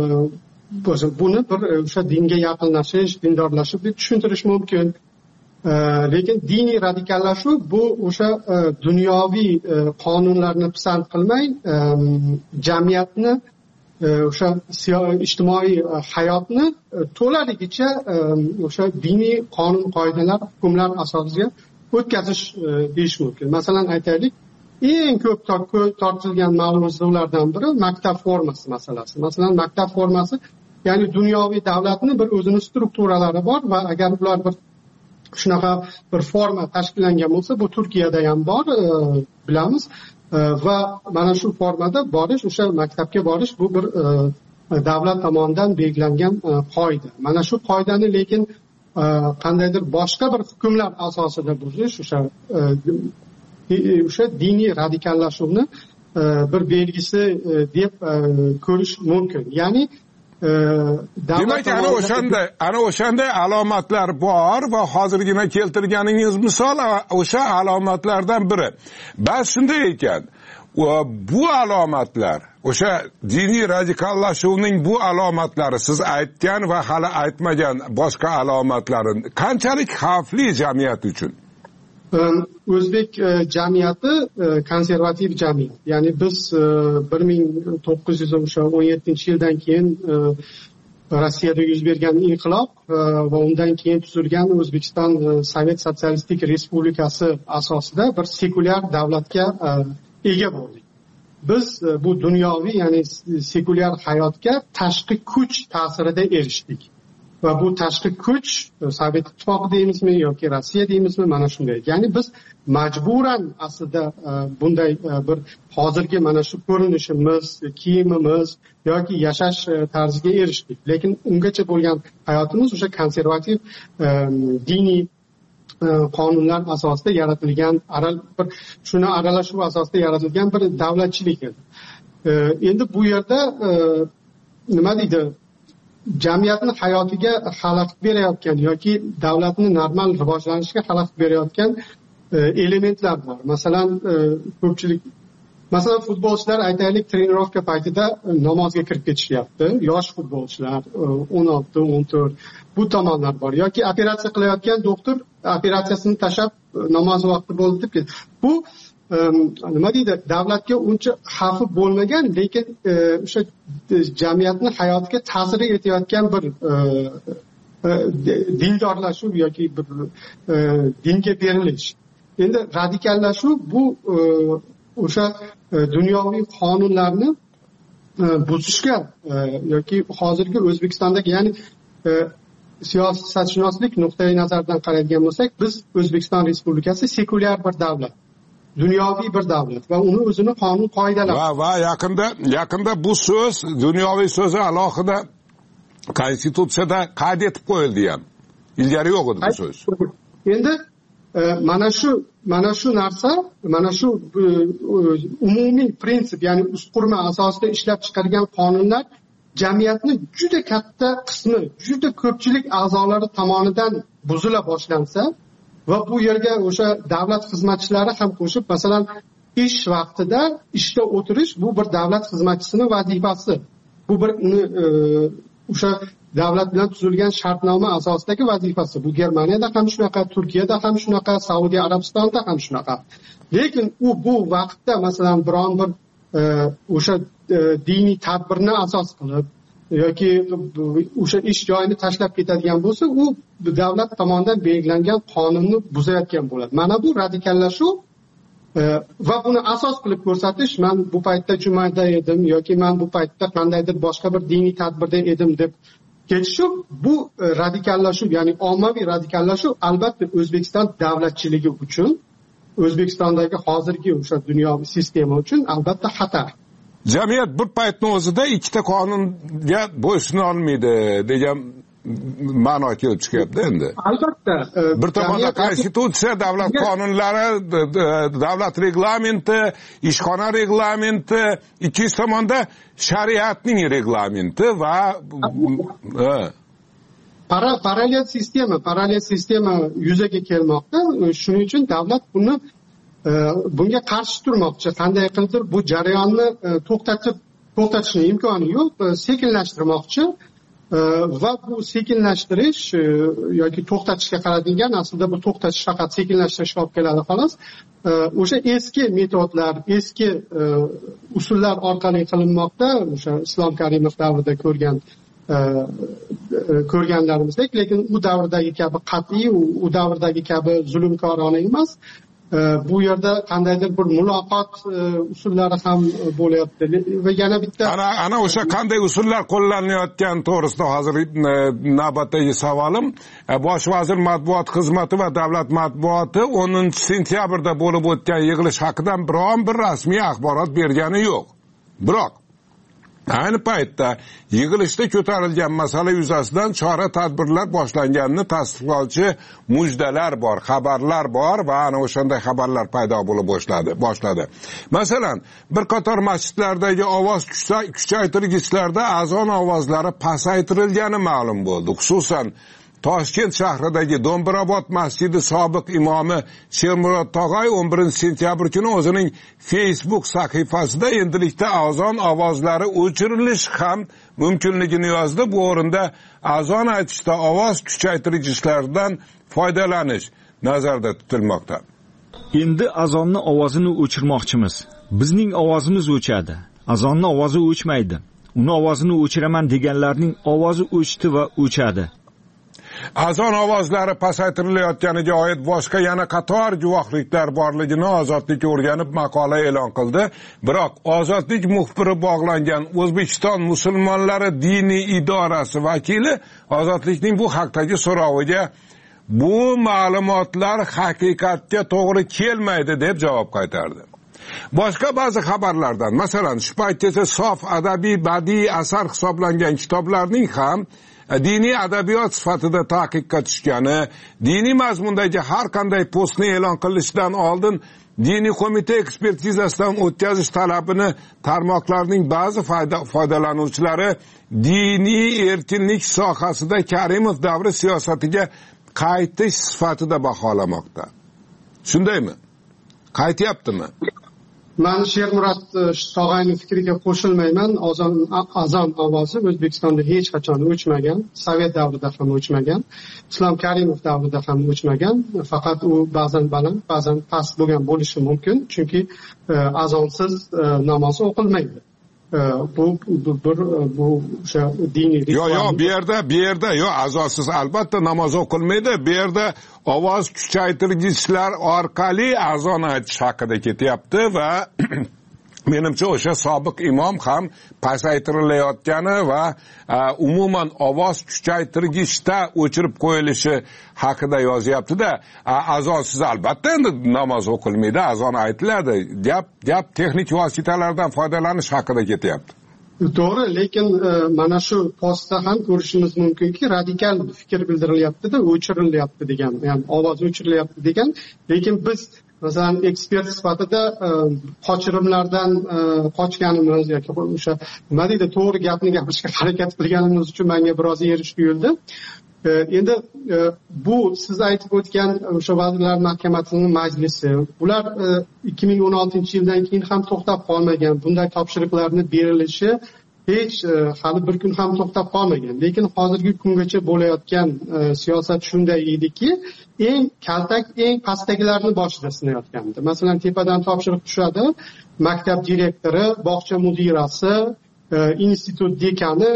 buni bir o'sha dinga yaqinlashish, dindorlashish deb tushuntirish mumkin. Lekin diniy radikallashuv bu o'sha dunyoviy qonunlarni pisand qilmay jamiyatni o'sha ijtimoiy hayotni to'laligicha o'sha diniy qonun qoidalar, hukmlar asosiga o'tkazish deyish mumkin. Masalan aytaylik, eng ko'p tortilgan mavzulardan biri maktab formasi masalasi. Masalan maktab formasi, ya'ni dunyoviy davlatning bir o'zini strukturalari bor va agar ular bir shunaqa bir forma tashkillangan bo'lsa, bu Turkiyada ham bor, bilamiz. Va mana shu formada borish, o'sha maktabga borish bu bir davlat tomonidan belgilangan qoida. Mana shu qoidani lekin qandaydir boshqa bir hukmlar asosida buzish o'sha diniy radikallashuvni bir belgisi deb ko'rish mumkin. Ya'ni demak ana o'shanda alomatlar bor va hozirgina keltirganingiz misol o'sha alomatlardan biri. Bas shunday ekan, bu alomatlar, o'sha diniy radikallashuvning bu alomatlari siz aytgan va hali aytmagan boshqa alomatlari qanchalik xavfli jamiyat uchun? O'zbek jamiyati konservativ jamiyat. Ya'ni biz 1917-yildan keyin Rossiyada yuz bergan inqilob va undan keyin tuzilgan O'zbekiston Sovet Sotsialistik Respublikasi asosida bir sekulyar davlatga ega bo'ldik. Biz bu dunyoviy, ya'ni sekulyar hayotga tashqi kuch ta'sirida erishdik. Va bu tashqi kuch Sovet ittifoqi deymizmi yoki Rossiya deymizmi, mana shunday. Ya'ni biz majburan aslida bunday bir hozirgi mana shu ko'rinishimiz, kiyimimiz yoki yashash tarziga erishdik. Lekin ungacha bo'lgan hayotimiz o'sha konservativ diniy qonunlar asosida yaratilgan, shuni aralashuv asosida yaratilgan bir davlatchilik edi. Endi bu yerda nima deydi, jamiyatni hayotiga xalaqit berayotgan yoki davlatni normal rivojlanishiga xalaqit berayotgan elementlar bor. Masalan, ko'pchilik, masalan, futbolchilar aytaylik, trenirovka paytida namozga kirib ketishyapti. Yosh futbolchilar 16-14 bu tomonlar bor. Yoki operatsiya qilayotgan doktor operatsiyasini tashlab namoz vaqti bo'ldi deb ketdi. Bu nima deydi, davlatga uncha xavfi bo'lmagan, lekin o'sha jamiyatni hayotiga ta'sir etayotgan bir dindorlashuv yoki bir dinga berilish. Endi radikallashuv bu o'sha dunyoviy qonunlarni buzishga yoki hozirgi O'zbekistondagi, ya'ni siyosatshunoslik nuqtai nazaridan qaraydigan bo'lsak, biz O'zbekiston Respublikasi sekulyar bir davlat, dunyoviy bir davlat va uni o'zini qonun qoidalari va yaqinda bu so'z, dunyoviy so'zi alohida konstitutsiyada qayd etib qo'yildi ham. Ilgari yo'q edi bu so'z. Endi mana shu narsa, mana shu umumiy prinsip, ya'ni usqurma asosida ishlab chiqargan qonunlar jamiyatni juda katta qismi, juda ko'pchilik a'zolari tomonidan buzila boshlansa va bu yerga o'sha davlat xizmatchilari ham qo'shib, masalan, ish vaqtida ishda o'tirish, bu bir davlat xizmatchisini vazifasi. Bu bir o'sha davlat bilan tuzilgan shartnoma asosidagi vazifasi. Bu Germaniyada ham shunaqa, Turkiyada ham shunaqa, Saudiya Arabistonida ham shunaqa. Lekin bu vaqtda masalan biron bir o'sha diniy tadbirni asos qilib yoki o'sha ish joyini tashlab ketadigan bo'lsa, u davlat tomonidan belgilangan qonunni buzayotgan bo'ladi. Mana bu radikallashuv va buni asos qilib ko'rsatish, men bu paytda jumada edim yoki men bu paytda qandaydir boshqa bir diniy tadbirda edim deb ketishuv, bu radikallashuv, ya'ni ommaviy radikallashuv albatta O'zbekiston davlatchiligi uchun, O'zbekistondagi hozirgi o'sha dunyoviy sistema uchun albatta xatar. Jamiyat bir paytning o'zida ikkita qonunga bo'ysuna olmaydi degan ma'no kelib chiqyapti endi. Albatta. Bir tomonda konstitutsiya, davlat qonunlari, davlat reglamenti, ishxona reglamenti, ikkinchi tomonda shariatning reglamenti va parallel sistema yuzaga kelmoqda. Shuning uchun davlat bunga qarshi turmoqchi. Qanday qilib bu jarayonni to'xtatishning imkoni yo'q, sekinlashtirmoqchi. Va bu sekinlashtirish yoki to'xtatishga qaratilgan, aslida bu to'xtatish faqat sekinlashtirishga olib keladi xolos. O'sha eski metodlar, eski usullar orqali qilinmoqda, o'sha Islom Karimov davrida ko'rganlarimizdek, lekin u davrdagi kabi qat'iy, u davrdagi kabi zulmkorona emas. Bu yerda qandaydir bir muloqot usullari ham bo'lyapti va yana bitta ana o'sha qanday usullar qo'llanayotgan to'g'risida hozir navbatdagi savolim. Bosh vazir matbuot xizmati va davlat matbuoti 10-sentyabrda bo'lib o'tgan yig'ilish haqida biron bir rasmiy axborot bergani yo'q. Biroq Ayni paytda yig'ilishda ko'tarilgan masala yuzasidan chora-tadbirlar boshlanganini tasdiqlovchi mujdalar bor, xabarlar bor va ana o'shanday xabarlar paydo bo'lib boshladi. Masalan, bir qator masjidlardagi ovoz kuchaytirgichlarda azon ovozlari pasaytirilgani ma'lum bo'ldi. Xususan, Toshkent shahridagi Do'mbirobod masjidi sobiq imomi Shermurod Tog'ay 11-sentyabr kuni o'zining Facebook sahifasida endilikda azon ovozlari o'chirilishi ham mumkinligini yozdi. Bu o'rinda azon aytishda ovoz kuchaytirgichlardan foydalanish nazarda tutilmoqda. Endi azonni ovozini o'chirmoqchimiz. Bizning ovozimiz o'chadi. Azonni ovozi o'chmaydi. Uni ovozini o'chiraman deganlarning ovozi o'chdi va o'chadi. Azon ovozlari pasaytirilayotganiga oid boshqa yana qator guvohliklar borligini Ozodlik o'rganib maqola e'lon qildi. Biroq Ozodlik muxbiri bog'langan O'zbekiston musulmonlari diniy idorasi vakili Ozodlikning bu haqdagi so'roviga bu ma'lumotlar haqiqatga to'g'ri kelmaydi deb javob qaytardi. Boshqa ba'zi xabarlardan, masalan, shu paytgacha sof adabiy badiiy asar hisoblangan kitoblarning ham diniy adabiyot sifatida taqiqqa tushgani, diniy mazmundagi har qanday postni e'lon qilishidan oldin diniy qo'mita ekspertizasidan o'tkazish talabini tarmoqlarning ba'zi foydalanuvchilari diniy erkinlik sohasida Karimov davri siyosatiga qaytish sifatida baholamoqda. Shundaymi? Qaytyaptimi? Men Shermurod Tog'ayning fikriga qo'shilmayman. Azon ovozi O'zbekistonda hech qachon o'chmagan, Sovet davrida ham o'chmagan, Islom Karimov davrida ham o'chmagan. Faqat u ba'zan baland, ba'zan past bo'lgan bo'lishi mumkin, chunki azonsiz namoz o'qilmaydi. Bu o'sha diniy bu yerda azonsiz albatta namoz o'qilmaydi. Bu yerda ovoz kuchaytirgichlar orqali azon aytish haqida ketyapti va menimcha o'sha sobiq imom ham pasaytirilayotgani va umuman ovoz kuchaytirgichda o'chirib qo'yilishi haqida yozyapti-da. Azonsiz albatta endi namoz o'qilmaydi, azon aytiladi. Gap texnik vositalardan foydalanish haqida ketyapti. To'g'ri, lekin mana shu postda ham ko'rishimiz mumkinki, radikal fikr bildirilyapti-da, o'chirilyapti degan, ya'ni ovoz o'chirilyapti degan, lekin biz masalan ekspert sifatida qochirimlardan qochganimiz yoki o'sha nima deydi, to'g'ri gapni gapirishga harakat qilganimiz uchun menga biroz erish tuyuldi. Endi bu siz aytib o'tgan o'sha Vazirlar Mahkamasining majlisi, ular 2016-yildan keyin ham to'xtab qolmagan. Bunday topshiriqlarni berilishi hech hali bir kun ham to'xtab qolmagan. Lekin hozirgi kungacha bo'layotgan siyosat shunday ediki, eng kaltak eng pastdagilarni boshida sinayotgandi. Masalan, tepadan topshiriq tushadi, maktab direktori, bog'cha mudirasi, institut dekani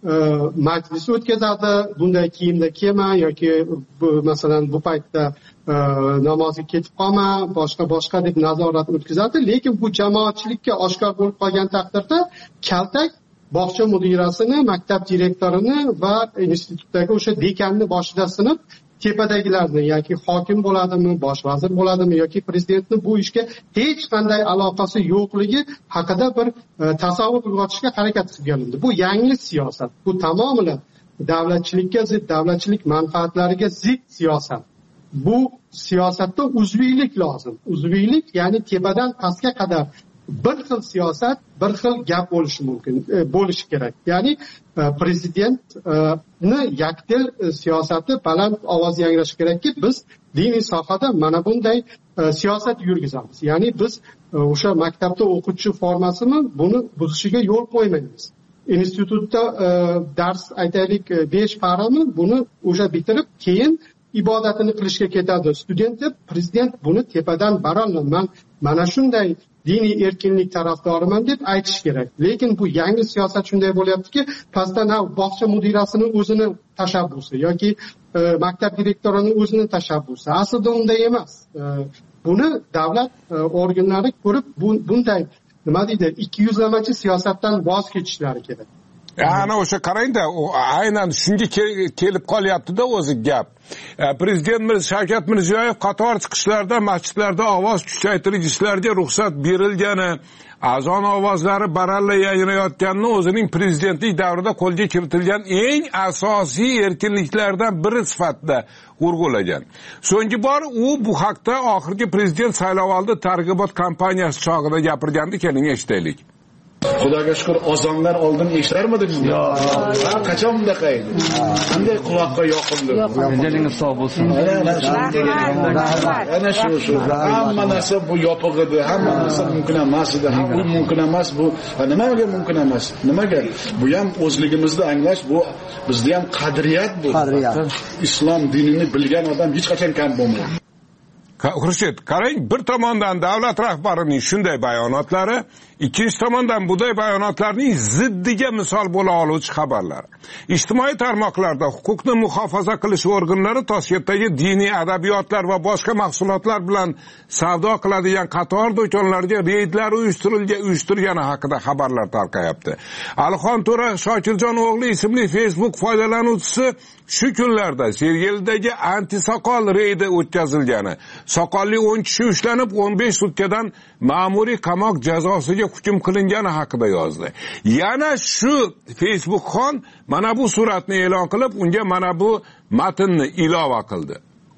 majlis o'tkazadi, bunday kiyimda kelma yoki masalan bu paytda namozga ketib qolma, boshqa deb nazorat o'tkazadi. Lekin bu jamoatchilikka oshkor bo'lib qolgan taqdirda kaltak bog'cha mudirasini, maktab direktorini va institutdagi o'sha dekanni boshida sinib, tepadagilarni yoki hokim bo'ladimi, bosh vazir bo'ladimi yoki prezidentni bu ishga hech qanday aloqasi yo'qligi haqida bir tasavvur uyg'otishga harakat qilgandi. Bu yangi siyosat. Bu tamomila davlatchilikka zid, davlatchilik manfaatlariga zid siyosat. Bu siyosatda uzviylik lozim. Uzviylik, ya'ni tepadan pastga qadar bir xil siyosat, bir xil gap bo'lishi mumkin, bo'lishi kerak. Ya'ni prezidentni yakdil siyosati baland ovoz yangrashi kerakki, biz diniy sohada mana bunday siyosat yurgizamiz. Ya'ni biz o'sha maktabda o'quvchi formasini buni buzishiga yo'l qo'ymaymiz. Institutda dars aytaylik 5 parami, buni o'sha bitirib keyin ibodatini qilishga ketadi student deb, prezident buni tepadan baralla man mana shunday diniy erkinlik tarafdoriman deb aytish kerak. Lekin bu yangi siyosat shunday bo'lyaptiki, pastdan bog'cha mudirasini o'zini tashabbusi yoki maktab direktorining o'zini tashabbusi. Aslida unday emas. Buni davlat organlari ko'rib bunday nima deydi, 200lamachi siyosatdan voz kechishlari kerak. ana o'sha qarangda, aynan shunga kelib qolyapti-da o'zi gap. Prezident Shavkat Mirziyoyev qator chiqishlarda masjidlarda ovoz kuchaytirgichlarga ruxsat berilgani, azon ovozlari baralla yangrayotganini o'zining prezidentlik davrida qo'lga kiritilgan eng asosiy erkinliklardan biri sifatida urg'ulagan. So'nggi bor u bu haqda oxirgi prezident saylovoldi targ'ibot kampaniyasi chog'ida gapirgandi. Keling eshitaylik. Xudoga shukr, azonlar oldin eshitarmidingiz? Yo'q. Qachon bunaqa edi? Qanday quloqqa yoqimli? Joningiz sog' bo'lsin. Ana shu. Hamma narsa bu yopiq edi, hamma narsa mumkin emas edi. Bu mumkin emas, bu nimaga mumkin emas? Nimaga? Bu ham o'zligimizni anglash, bu bizda ham qadriyat bu. Islom dinini bilgan odam hech qachon kam bo'lmaydi. Xurshid, qarang, bir tomondan davlat rahbarining shunday bayonotlari, ikkinchi tomondan bunday bayonotlarning ziddiga misol bo'la oluvchi xabarlar. Ijtimoiy tarmoqlarda huquqni muhofaza qilish organlari Toshkentdagi diniy adabiyotlar va boshqa mahsulotlar bilan savdo qiladigan qator do'konlarga reydlar uyushtirgani haqida xabarlar tarqayapti. Alixon To'ra Shokirjon o'g'li ismli Facebook foydalanuvchisi shu kunlarda Sergelidagi antisoqol reydi o'tkazilgani, soqolli 10 kishi ushlanib 15 sutkadan ma'muriy qamoq jazosiga hukm qilingani haqida yozdi. Yana shu Facebook xon mana bu suratni e'lon qilib, unga mana bu matnni ilova qildi.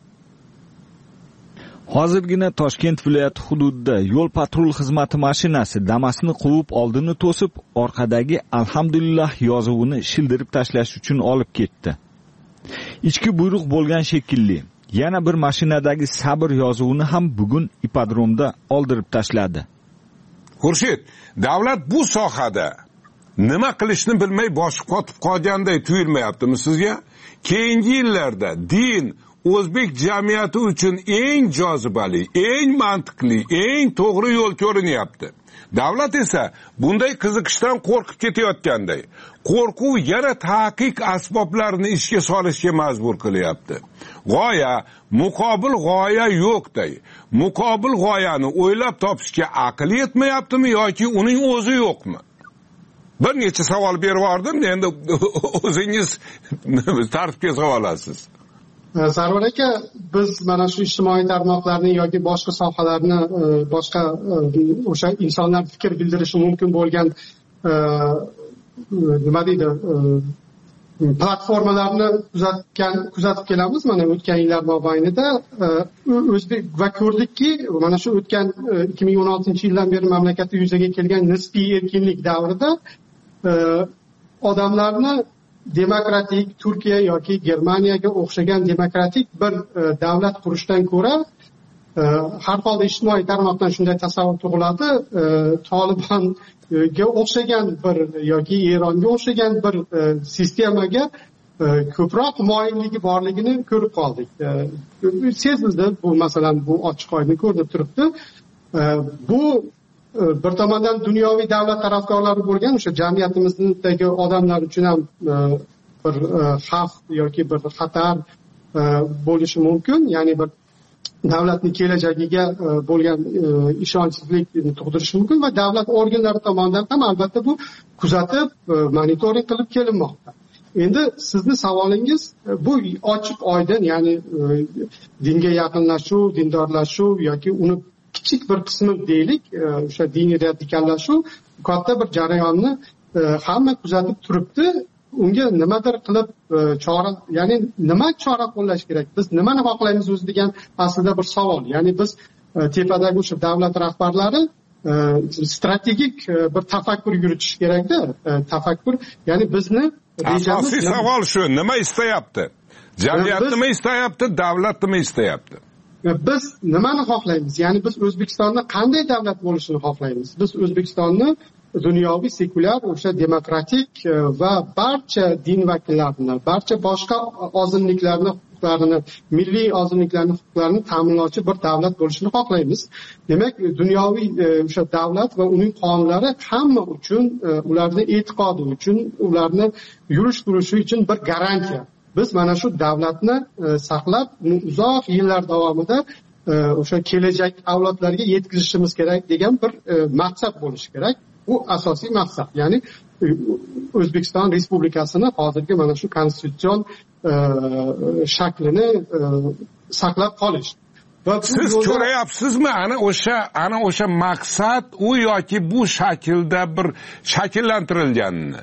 Hozirgina Toshkent viloyati hududida yo'l patrul xizmati mashinasi Damas'ni quvib oldini to'sib, orqadagi alhamdulillah yozuvini shildirib tashlash uchun olib ketdi. Ichki buyruq bo'lgan shekilli. Yana bir mashinadagi sabr yozuvini ham bugun ipodromda oldirib tashladi. Xurshid, davlat bu sohada nima qilishni bilmay boshi qotib qolganday tuyulmayaptimi sizga? Keyingi yillarda din o'zbek jamiyati uchun eng jozibali, eng mantiqli, eng to'g'ri yo'l ko'rinyapti. Davlat esa bunday qiziqishdan qo'rqib ketayotganday, qo'rquv yana taqiq asboblarini ishga solishga majbur qilyapti. G'oya, muqobil g'oya yo'qday. Muqobil g'oyani o'ylab topishga aql yetmayaptimi yoki uning o'zi yo'qmi? Bir necha savol berib yubordim, endi o'zingiz tartibga solib olasiz. Sarvar aka, biz mana shu ijtimoiy tarmoqlarni yoki boshqa sohalarni, boshqa o'sha insonlar fikr bildirishi mumkin bo'lgan nima deydi, platformalarni kuzatib kelamiz. Mana o'tgan yillar mobaynida o'zbek va ko'rdikki, mana shu o'tgan 2016-yildan beri mamlakatda yuzaga kelgan nisbiy erkinlik davrida odamlarni demokratik Turkiya yoki Germaniyaga o'xshagan demokratik bir davlat qurishdan ko'ra, har holda ijtimoiy tarmoqdan shunday tasavvur tug'iladi, Tolibonga o'xshagan bir yoki Eronga o'xshagan bir sistemaga ko'proq moyilligi borligini ko'rib qoldik. Sezildi, bu masalan bu ochiq oydin ko'rinib turibdi. Bu bir tomondan dunyoviy davlat tarafdorlari bo'lgan o'sha jamiyatimizdagi odamlar uchun ham bir xavf yoki bir xatar bo'lishi mumkin. Ya'ni bir davlatning kelajagiga bo'lgan ishonchsizlikni tug'dirishi mumkin va davlat organlari tomonidan ham albatta bu kuzatib, monitoring qilib kelinmoqda. Endi sizni savolingiz bu ochiq oydin, ya'ni dinga yaqinlashuv, dindorlashuv yoki uni kichik bir qismi deylik, o'sha diniy radikallashuv katta bir jarayonni hamma kuzatib turibdi. Unga nimadir qilib chora, ya'ni nima chora qo'llash kerak, biz nimani xohlaymiz o'zi degan aslida bir savol. Ya'ni biz tepadagi o'sha davlat rahbarlari strategik bir tafakkur yuritish kerakda. Tafakkur, ya'ni bizni asosiy savol shu, nima istayapti? Jamiyat nima istayapti, davlat nima istayapti? Biz nimani xohlaymiz? Ya'ni biz O'zbekistonda qanday davlat bo'lishini xohlaymiz? Biz O'zbekistonni dunyoviy sekulyar, o'sha demokratik va barcha din vakillarini, barcha boshqa ozunliklarni huquqlarini, milliy ozunliklarning huquqlarini ta'minlovchi bir davlat bo'lishini xohlaymiz. Demak, dunyoviy o'sha davlat va uning qonunlari hamma uchun, ularning e'tiqodi uchun, ularni yurish turishi uchun bir garantiya. Biz mana shu davlatni saqlab, uzoq yillar davomida o'sha kelajak avlodlarga yetkazishimiz kerak degan bir maqsad bo'lishi kerak. Bu asosiy maqsad. Ya'ni O'zbekiston Respublikasini hozirgi mana shu konstitutsion shaklini saqlab qolish. Siz ko'rayapsizmi ana o'sha maqsad u yoki bu shaklda bir shakllantirilganini?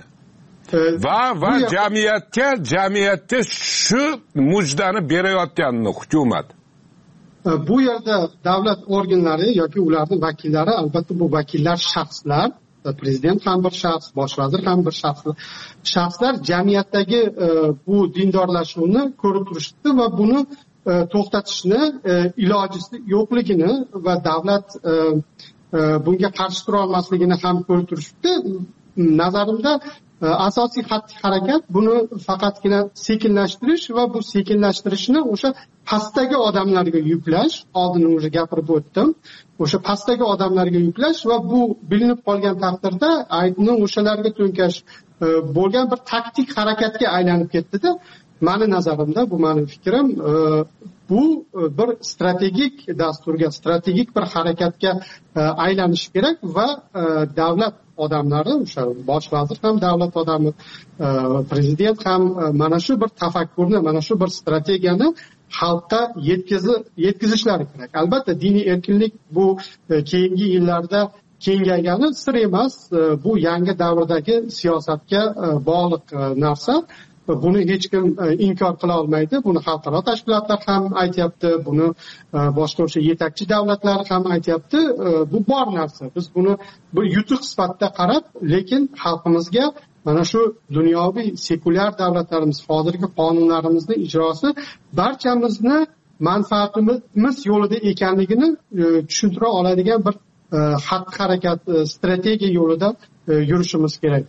Va jamiyatga shu mujdani berayotganini hukumat. Bu yerda davlat organlari yoki ularning vakillari, albatta bu vakillar shaxslar, prezident ham bir shaxs, bosh vazir ham bir shaxslar jamiyatdagi bu dindorlashuvni ko'rib turishdi va buni to'xtatishni ilojisi yo'qligini va davlat bunga qarshi tura olmasligini ham ko'rib turishdi. Nazarimda asosiy xatti-harakat buni faqatgina sekinlashtirish va bu sekinlashtirishni o'sha pastdagi odamlarga yuklash. Oldin уже gapirib o'tdim. O'sha pastdagi odamlarga yuklash va bu bilinib qolgan taqdirda aybni o'shalarga to'nkash bo'lgan bir taktik harakatga aylanib ketdi-da. Mani nazarimda, bu meni fikrim, bu bir strategik dasturga, strategik bir harakatga aylanishi kerak va davlat odamlari, o'sha bosh vazir ham davlat odami, prezident ham mana shu bir tafakkurni, mana shu bir strategiyani xalqqa yetkazishlari kerak. Albatta diniy erkinlik bu keyingi yillarda kengaygani sir emas, bu yangi davrdagi siyosatga bog'liq narsa. Buni hech kim inkor qila olmaydi. Buni xalqaro tashkilotlar ham aytyapti, buni boshqa o'sha yetakchi davlatlar ham aytyapti. Bu bor narsa. Biz buni bir yutuq sifatida qarab, lekin xalqimizga mana shu dunyoviy sekulyar davlatlarimiz hozirgi qonunlarimizni ijrosi barchamizni manfaatimiz yo'lida ekanligini tushuntira oladigan bir xatti-harakat, strategiya yo'lida yurishimiz kerak.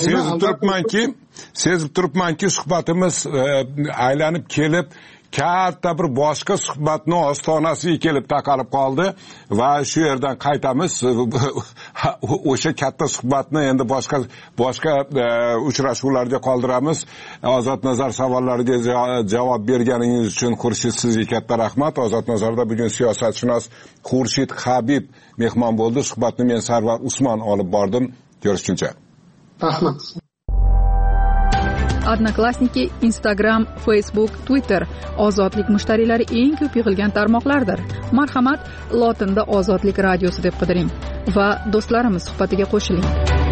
Sezib turibmanki, suhbatimiz aylanib kelib katta bir boshqa suhbatni ostonasiga kelib taqalib qoldi va shu yerdan qaytamiz. O'sha katta suhbatni endi boshqa uchrashuvlarga qoldiramiz. Ozod Nazar savollariga javob berganingiz uchun Xurshid, sizga katta rahmat. Ozod Nazarda bugun siyosatshunos Xurshid Habib mehmon bo'ldi. Suhbatni men Sarvar Usmon olib bordim. Görüşünce. Rahmat. Odnoklassniki, Instagram, Facebook, Twitter ozodlik mushtariylari eng ko'p yig'ilgan tarmoqlardir. Marhamat, lotinda Ozodlik radiosi deb qidiring va do'stlarimiz suhbatiga qo'shiling.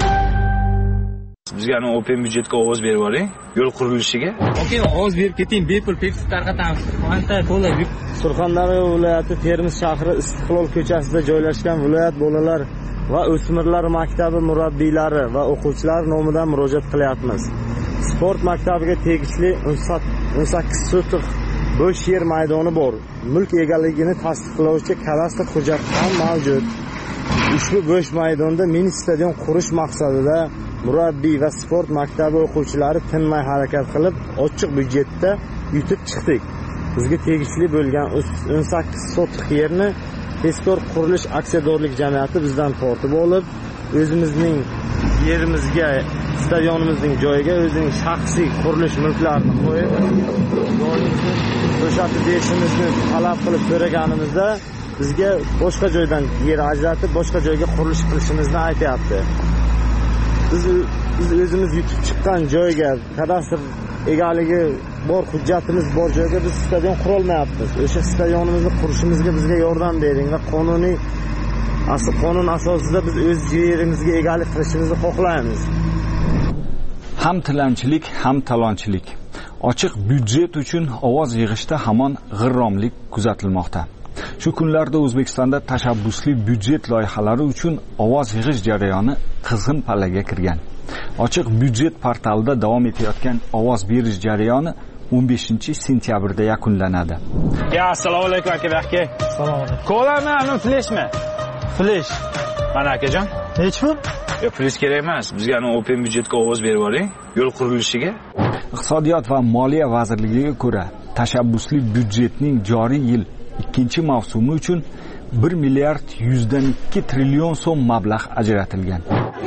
Bizga open byudjetga ovoz berib oling, yo'l qurilishiga. Okey, ovoz berib keting, bepul petitsiya tarqatamiz. Qancha to'la. Surxondaryo viloyati Termiz shahri Istiqlol ko'chasida joylashgan viloyat bolalar va o'smirlar maktabi murabbiylari va o'quvchilari nomidan murojaat qilyapmiz. Sport maktabiga tegishli 18 sotix bo'sh yer maydoni bor. Mulk egaligini tasdiqlovchi kadastr hujjati ham mavjud. Ushbu bo'sh maydonda mini stadion qurish maqsadida murabbiy va sport maktabi o'quvchilari tinmay harakat qilib, ochiq byudjetda yutib chiqdik. Bizga tegishli bo'lgan 18 sotix yerni Tezkor qurilish aksiyadorlik jamiyati bizdan tortib olib, o'zimizning yerimizga, stadionimizning joyiga o'zining shaxsiy qurilish mulklarini qo'yib, yo'limizni bo'shatib berishimizni talab qilib so'raganimizda bizga boshqa joydan yer ajratib, boshqa joyga qurilish qilishimizni aytayapti. Biz o'zimiz yutib chiqqan joyga, kadastr egaligi bor, hujjatimiz bor joyga biz stadion qura olmayapmiz. O'sha stadionimizni qurishimizga bizga yordam bering va qonun asosida biz o'z yerimizga egalik qilishimizni xohlaymiz. Ham tilanchilik, ham talonchilik. Ochiq byudjet uchun ovoz yig'ishda hamon g'irromlik kuzatilmoqda. Shu kunlarda O'zbekistonda tashabbusli byudjet loyihalari uchun ovoz yig'ish jarayoni qizg'in pallaga kirgan. Ochiq byudjet portalida davom etayotgan ovoz berish jarayoni 15-sentyabrda yakunlanadi. Assalomu alaykum aka. Assalomu alaykum. Kolami, uni fleshmi? Flesh. Mana akajon. Nechmi? Yo'q, flesh kerak emas. Bizga open byudjetga ovoz berib oling, yo'l qurilishiga. Iqtisodiyot va Moliya vazirligiga ko'ra, tashabbusli byudjetning joriy yil ikkinchi mavsumi uchun 1 milliard 102 trillion so'm mablag' ajratilgan.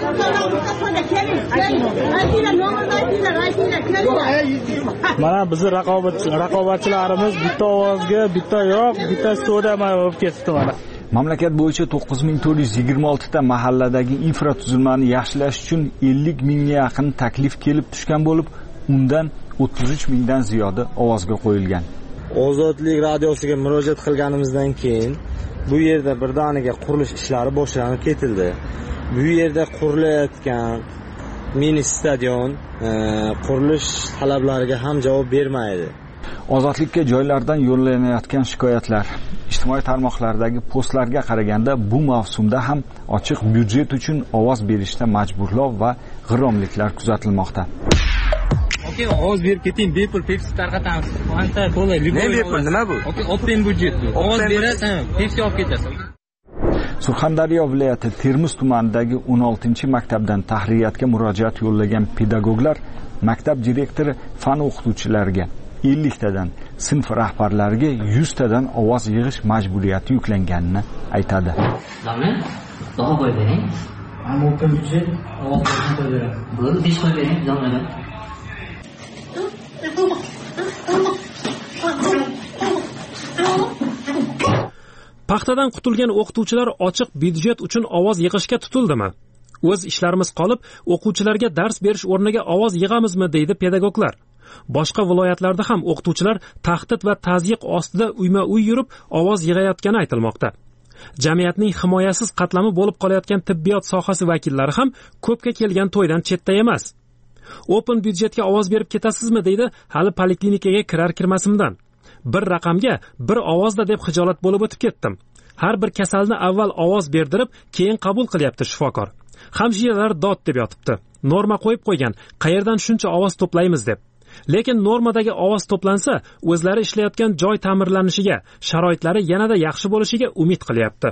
Mana bizni raqobatchilarimiz bitta ovozga, bitta yo'q, bitta so'damay olib ketdi mana. Mamlakat bo'yicha 9426 ta mahalladagi infratuzilmani yaxshilash uchun 50 mingga yaqin taklif kelib tushgan bo'lib, undan 33 mingdan ziyodi ovozga qo'yilgan. Ozodlik radiosiga murojaat qilganimizdan keyin bu yerda birdaniga qurilish ishlari boshlanib ketildi. Bu yerda qurilayotgan mini stadion qurilish talablariga ham javob bermaydi. Ozodlikka joylardan yo'llanayotgan shikoyatlar ijtimoiy tarmoqlardagi postlarga qaraganda bu mavsumda ham ochiq byudjet uchun ovoz berishda majburlov va g'irromliklar kuzatilmoqda. Okey, ovoz berib keting, bepul Pepsi tarqatamiz. Anta bo'lay, bepul nima bu? Okey, open byudjet bu. Ovoz berasan, Pepsi olib ketasan. Surxondaryo viloyati Termiz tumanidagi 16-maktabdan tahririyatga murojaat yo'llagan pedagoglar maktab direktori fan o'qituvchilariga 50 tadan, sinf rahbarlariga 100 tadan ovoz yig'ish majburiyati yuklanganini aytadi. Domla, daha qo'yib bering. Ammo open byudjet ovoz qo'yib bering. Bo'ldi, 5 qo'yib bering, domla. Paxtadan qutulgan o'qituvchilar ochiq byudjet uchun ovoz yig'ishga tutildimi? O'z ishlarimiz qolib, o'quvchilarga dars berish o'rniga ovoz yig'amizmi deydi pedagoglar. Boshqa viloyatlarda ham o'qituvchilar tahdid va tazyiq ostida uyma-uy yurib ovoz yig'ayotgani aytilmoqda. Jamiyatning himoyasiz qatlami bo'lib qolayotgan tibbiyot sohasi vakillari ham ko'pga kelgan to'ydan chetda emas. Open byudjetga ovoz berib ketasizmi deydi hali poliklinikaga kirar kirmasimdan. Bir raqamga bir ovozda deb xijolat bo'lib o'tib ketdim. Har bir kasalni avval ovoz berdirib, keyin qabul qilyapti shifokor. Hamshiralar dod deb yotibdi. Norma qo'yib qo'ygan, qayerdan shuncha ovoz to'playmiz deb. Lekin normadagi ovoz to'plansa, o'zlari ishlayotgan joy ta'mirlanishiga, sharoitlari yanada yaxshi bo'lishiga umid qilyapti.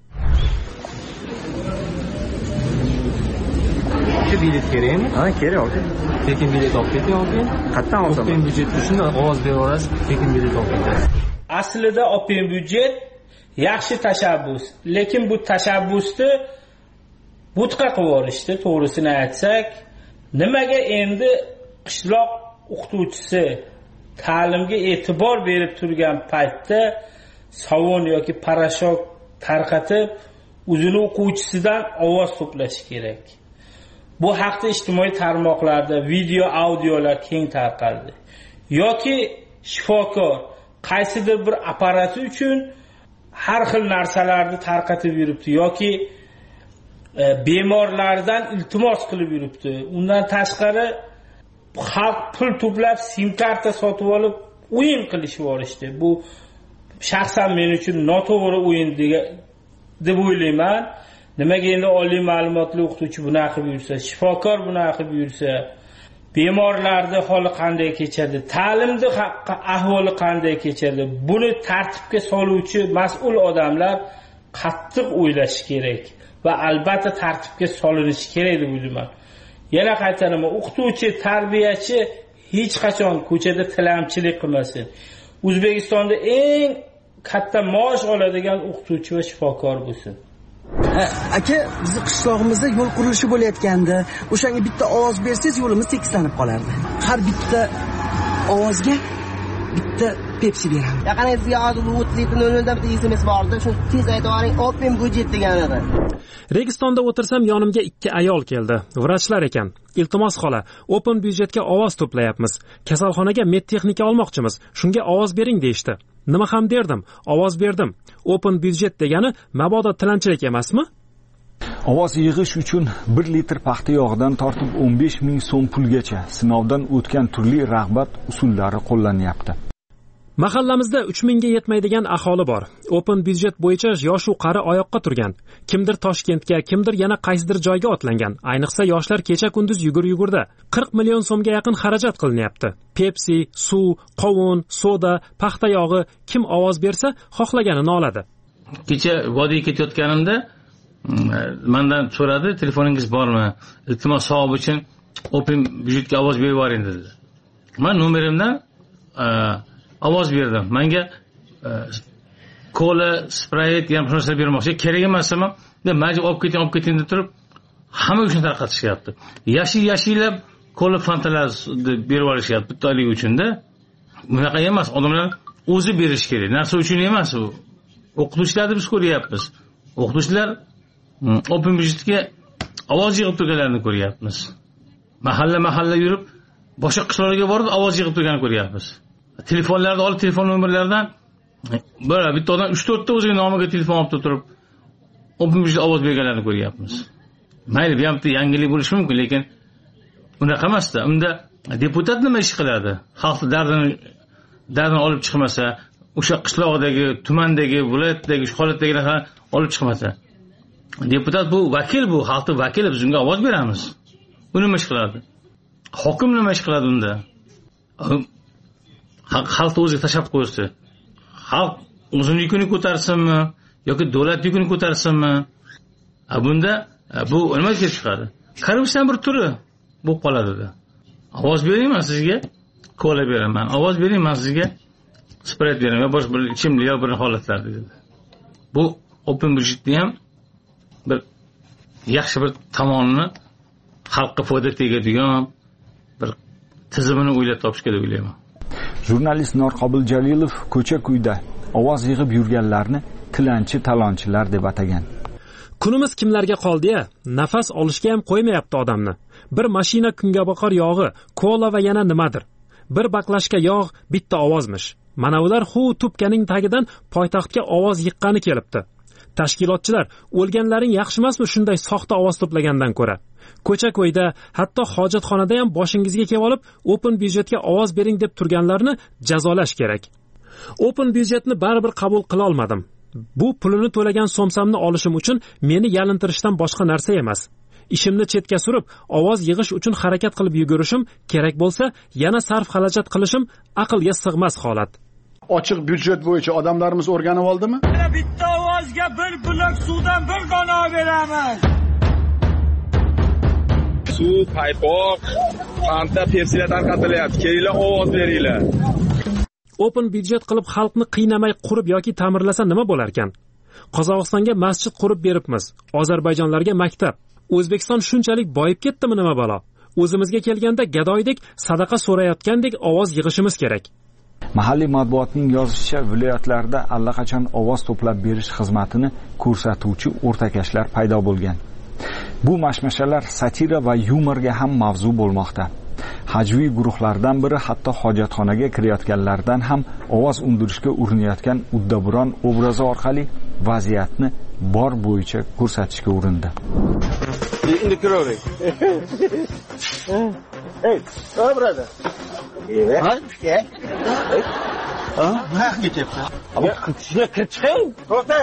Bilet kerakmi? Ha, kerak aka. Tekin bilet olib keting aka. Qayerdan olsam? Open byudjet uchun ovoz beraverasiz, tekin bilet olib ketasiz. Aslida open byudjet yaxshi tashabbus, lekin bu tashabbusni butqa qilib yuborishdi, to'g'risini aytsak. Nimaga endi qishloq o'qituvchisi ta'limga e'tibor berib turgan paytda savon yoki parashok tarqatib, o'zini o'quvchisidan ovoz to'plash kerak. Bu haqda ijtimoiy tarmoqlarda video, audiolar keng tarqaldi. Yoki shifokor qaysidir bir apparati uchun har xil narsalarni tarqatib yuribdi yoki bemorlardan iltimos qilib yuribdi. Undan tashqari xalq pul to'plab sim karta sotib olib o'yin qilishib yuborishdi. Bu shaxsan men uchun noto'g'ri o'yin deb o'ylayman. Nimaga endi oliy ma'lumotli o'qituvchi bunaqa qilib yursa, shifokor bunaqa qilib yursa, bemorlarning holi qanday kechadi, ta'limning ahvoli qanday kechadi? Buni tartibga soluvchi mas'ul odamlar qattiq o'ylashi kerak va albatta tartibga solinishi kerak deb o'ylayman. Yana qaytaraman, o'qituvchi, tarbiyachi hech qachon ko'chada tilamchilik qilmasin. O'zbekistonda eng katta maosh oladigan o'qituvchi va shifokor bo'lsin. Aka, bizning qishlog'imizda yo'l qurilishi bo'layotganda, o'shanga bitta ovoz bersangiz yo'limiz tekislanib qolardi. Har bitta ovozga bitta Pepsi beramiz. Yaqiningizga hozir 30:00 da bitta SMS bordi. Shuni tez aytib yuboring, open byudjet degan edi. Registonda o'tirsam yonimga 2 ayol keldi. Vrachlar ekan. Iltimos xola, open byudjetga ovoz to'playapmiz. Kasalxonaga medtexnika olmoqchimiz. Shunga ovoz bering deyshti. Nima ham derdim? Ovoz berdim. Open byudjet degani mabodo tilanchilik emasmi? Ovoz yig'ish uchun 1 litr paxta yog'idan tortib 15 ming so'm pulgacha sinovdan o'tgan turli rag'bat usullari qo'llanyapti. Mahallamizda 3000 ga yetmaydigan aholi bor. Open byudjet bo'yicha yosh-u qari oyoqqa turgan. Kimdir Toshkentga, kimdir yana qaysidir joyga otlangan. Ayniqsa yoshlar kecha-kunduz yugur-yugurda 40 million so'mga yaqin xarajat qilinyapti. Pepsi, suv, qovun, soda, paxta yog'i kim ovoz bersa xohlaganini oladi. Kecha vodiyga ketayotganimda mendan so'radi, telefoningiz bormi? Iltimos savob uchun open byudjetga ovoz berib yuboring dedi. Men nomerimdan ovoz berdim. Menga kola, Sprite ham narsa bermoqchi. Kerak emasmi? Deb majbur olib keting deb turib, hamma uchun tarqatishyapti. Yashillab kola, fantalar berib olishyapti bittalik uchun-da. Bunaqa emas, odamlar o'zi berish kerak. Narsa uchun emas u. o'qituvchilarni biz ko'ryapmiz. O'qituvchilar open budjetga ovoz yig'ib turganlarini ko'ryapmiz. Mahalla yurib, boshqa qishloqlarga borib ovoz yig'ib turganini ko'ryapmiz. Telefonlarni olib, telefon nomerlaridan bitta odam 3-4 ta o'ziga nomiga telefon olib turib, open budjetga ovoz berganlarini ko'ryapmiz. Mayli, bu ham yangilik bo'lishi mumkin, lekin unaqa emasda. Unda deputat nima ish qiladi? Xalq dardini olib chiqmasa, o'sha qishloqdagi, tumandagi, viloyatdagi, holatdagi narsalarni olib chiqmasa. Deputat bu vakil, bu xalqning vakili, biz unga ovoz beramiz. U nima ish qiladi? Hokim nima ish qiladi unda? Xalqni o'ziga tashlab qo'ysa, xalq o'zining yukini ko'tarsinmi yoki davlat yukini ko'tarsinmi? Bunda bu nima kelib chiqadi? Korrupsiyaning bir turi bo'lib qoladi. Ovoz bering, men sizga kola beraman. Ovoz bering, men sizga spret beraman. Boshqa bir ichimlik yoki bir holatlarda dedi. Bu open budjetni ham bir yaxshi bir tomonini xalqqa foyda tegadigan bir tizimini o'ylab topish kerak deb o'ylayman. Jurnalist Norqobil Jalilov ko'cha-kuyda ovoz yig'ib yurganlarni tilanchi talonchilar deb atagan. Kunimiz kimlarga qoldi-ya? Nafas olishga ham qo'ymayapti odamni. Bir mashina kungaboqar yog'i, kola va yana nimadir. Bir baklashka yog' bitta ovozmish. Mana ular tupkaning tagidan poytaxtga ovoz yiqqani kelibdi. Tashkilotchilar, o'lganlaring yaxshi emasmi shunday soxta ovoz to'plagandan ko'ra? Ko'cha-ko'yda, hatto hojatxonada ham boshingizga kelib olib, open budjetga ovoz bering deb turganlarni jazolash kerak. Open budjetni baribir qabul qila olmadim. Bu pulini to'lagan somsamni olishim uchun meni yalintirishdan boshqa narsa emas. Ishimni chetga surib, ovoz yig'ish uchun harakat qilib yugurishim, kerak bo'lsa, yana sarf xarajat qilishim aqlga sig'mas holat. Ochiq budjet bo'yicha odamlarimiz o'rganib oldimi? Bitta ovozga bir blok suvdan bir dona beramiz. Suv, paypoq, qanta, persila tarqatilyapti. Kelinglar, ovoz beringlar. Open budjet qilib xalqni qiynamay qurib yoki ta'mirlasa nima bo'lar ekan? Qozog'istonga masjid qurib beribmiz, Ozarbayjonlarga maktab. O'zbekiston shunchalik boyib ketdimi nima balo? O'zimizga kelganda gadoydek sadaqa so'rayotgandek ovoz yig'ishimiz kerak. Mahalliy matbuotning yozishicha, viloyatlarda allaqachon ovoz to'plab berish xizmatini ko'rsatuvchi o'rtakashlar paydo bo'lgan. Bu mashmashalar satira va yumorga ham mavzu bo'lmoqda. Hajviy guruhlardan biri hatto hojatxonaga kirayotganlardan ham ovoz undirishga urinayotgan uddaburon obrazi orqali vaziyatni bor bo'yicha ko'rsatishga urindi. Endi ko'ravering. Hey, brother. Ha? Ha? Nima ketyapsan? Qilishga kirching. To'xta.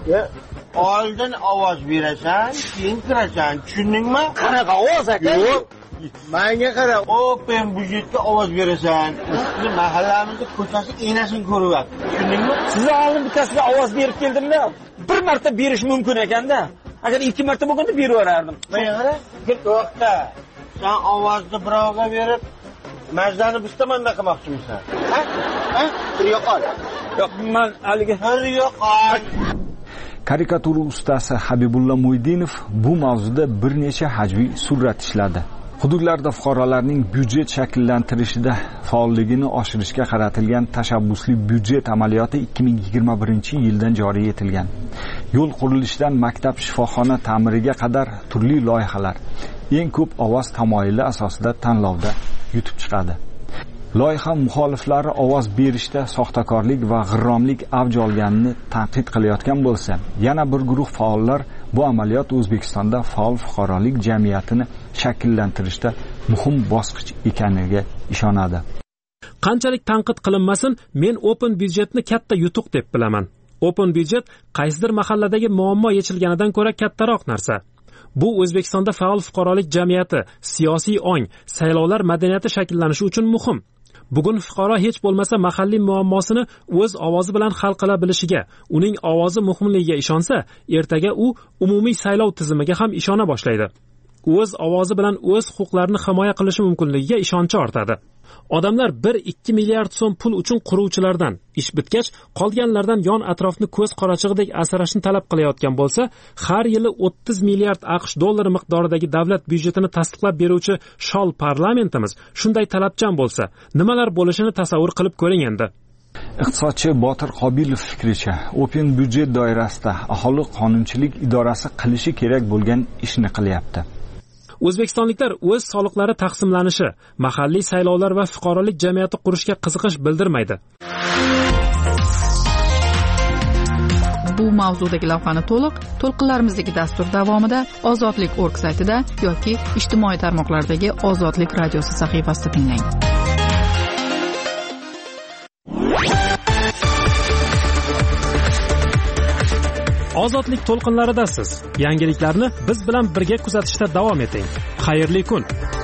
Oldin ovoz berasan, keyin kirasan. Tushundingmi? Qanaqa ovoz aka? Yo'q. Menga qara, open budjetga ovoz berasan. Biz mahallamizda ko'chasi enasini ko'ryapti. Tushundingmi? Sizga oldin bittasiga ovoz berib keldimda, bir marta berish mumkin ekanda. Agar 2 marta bo'lganda berib yuborardim. Menga qara, to'xta. Sen ovozni birovga berib, majdani biz tomonda qilmoqchimisan? Ha? Bir yo'qol. Yo'q, men haliga bir yo'qol. Karikatura ustasi Habibulla Mo'ydinov bu mavzuda bir necha hajviy surat ishladi. Hududlarda fuqarolarning byudjet shakllantirishida faolligini oshirishga qaratilgan tashabbusli byudjet amaliyoti 2021-yildan joriy etilgan. Yo'l qurilishidan maktab, shifoxona ta'miriga qadar turli loyihalar eng ko'p ovoz tamoyili asosida tanlovda yutib chiqadi. Loyiha muxoliflari ovoz berishda soxtakorlik va g'irromlik avj olganini tanqid qilayotgan bo'lsa, yana bir guruh faollar bu amaliyot O'zbekistonda faol fuqarolik jamiyatini shakllantirishda muhim bosqich ekaniga ishonadi. Qanchalik tanqid qilinmasin, men open budjetni katta yutuq deb bilaman. Open budjet qaysidir mahalladagi muammo yechilganidan ko'ra kattaroq narsa. Bu O'zbekistonda faol fuqarolik jamiyati, siyosiy ong, saylovlar madaniyati shakllanishi uchun muhim. Bugun fuqaro hech bo'lmasa mahalliy muammosini o'z ovozi bilan hal qila bilishiga, uning ovozi muhimligiga ishonsa, ertaga u umumiy saylov tizimiga ham ishona boshlaydi. O'z ovozi bilan o'z huquqlarini himoya qilishi mumkinligiga ishonchi ortadi. Odamlar 1-2 milliard so'm pul uchun quruvchilardan, ish bitgach qolganlardan yon atrofni ko'z qorachig'idek asrashni talab qilayotgan bo'lsa, har yili 30 milliard AQSh dollari miqdoridagi davlat byudjetini tasdiqlab beruvchi shol parlamentimiz shunday talabchan bo'lsa, nimalar bo'lishini tasavvur qilib ko'ring endi. Iqtisodchi Botir Qobilov fikricha, Open byudjet doirasida aholi qonunchilik idorasi qilishi kerak bo'lgan ishni qilyapti. O'zbekistonliklar o'z soliqlari taqsimlanishi, mahalliy saylovlar va fuqarolik jamiyati qurishga qiziqish bildirmaydi. Bu mavzudagi lavhani to'lqinlarimizdagi dastur davomida ozodlik.org saytida yoki ijtimoiy tarmoqlardagi Ozodlik radiosi sahifasida tinglang. Ozodlik to'lqinlaridasiz. Yangiliklarni biz bilan birga kuzatishda davom eting. Xayrli kun.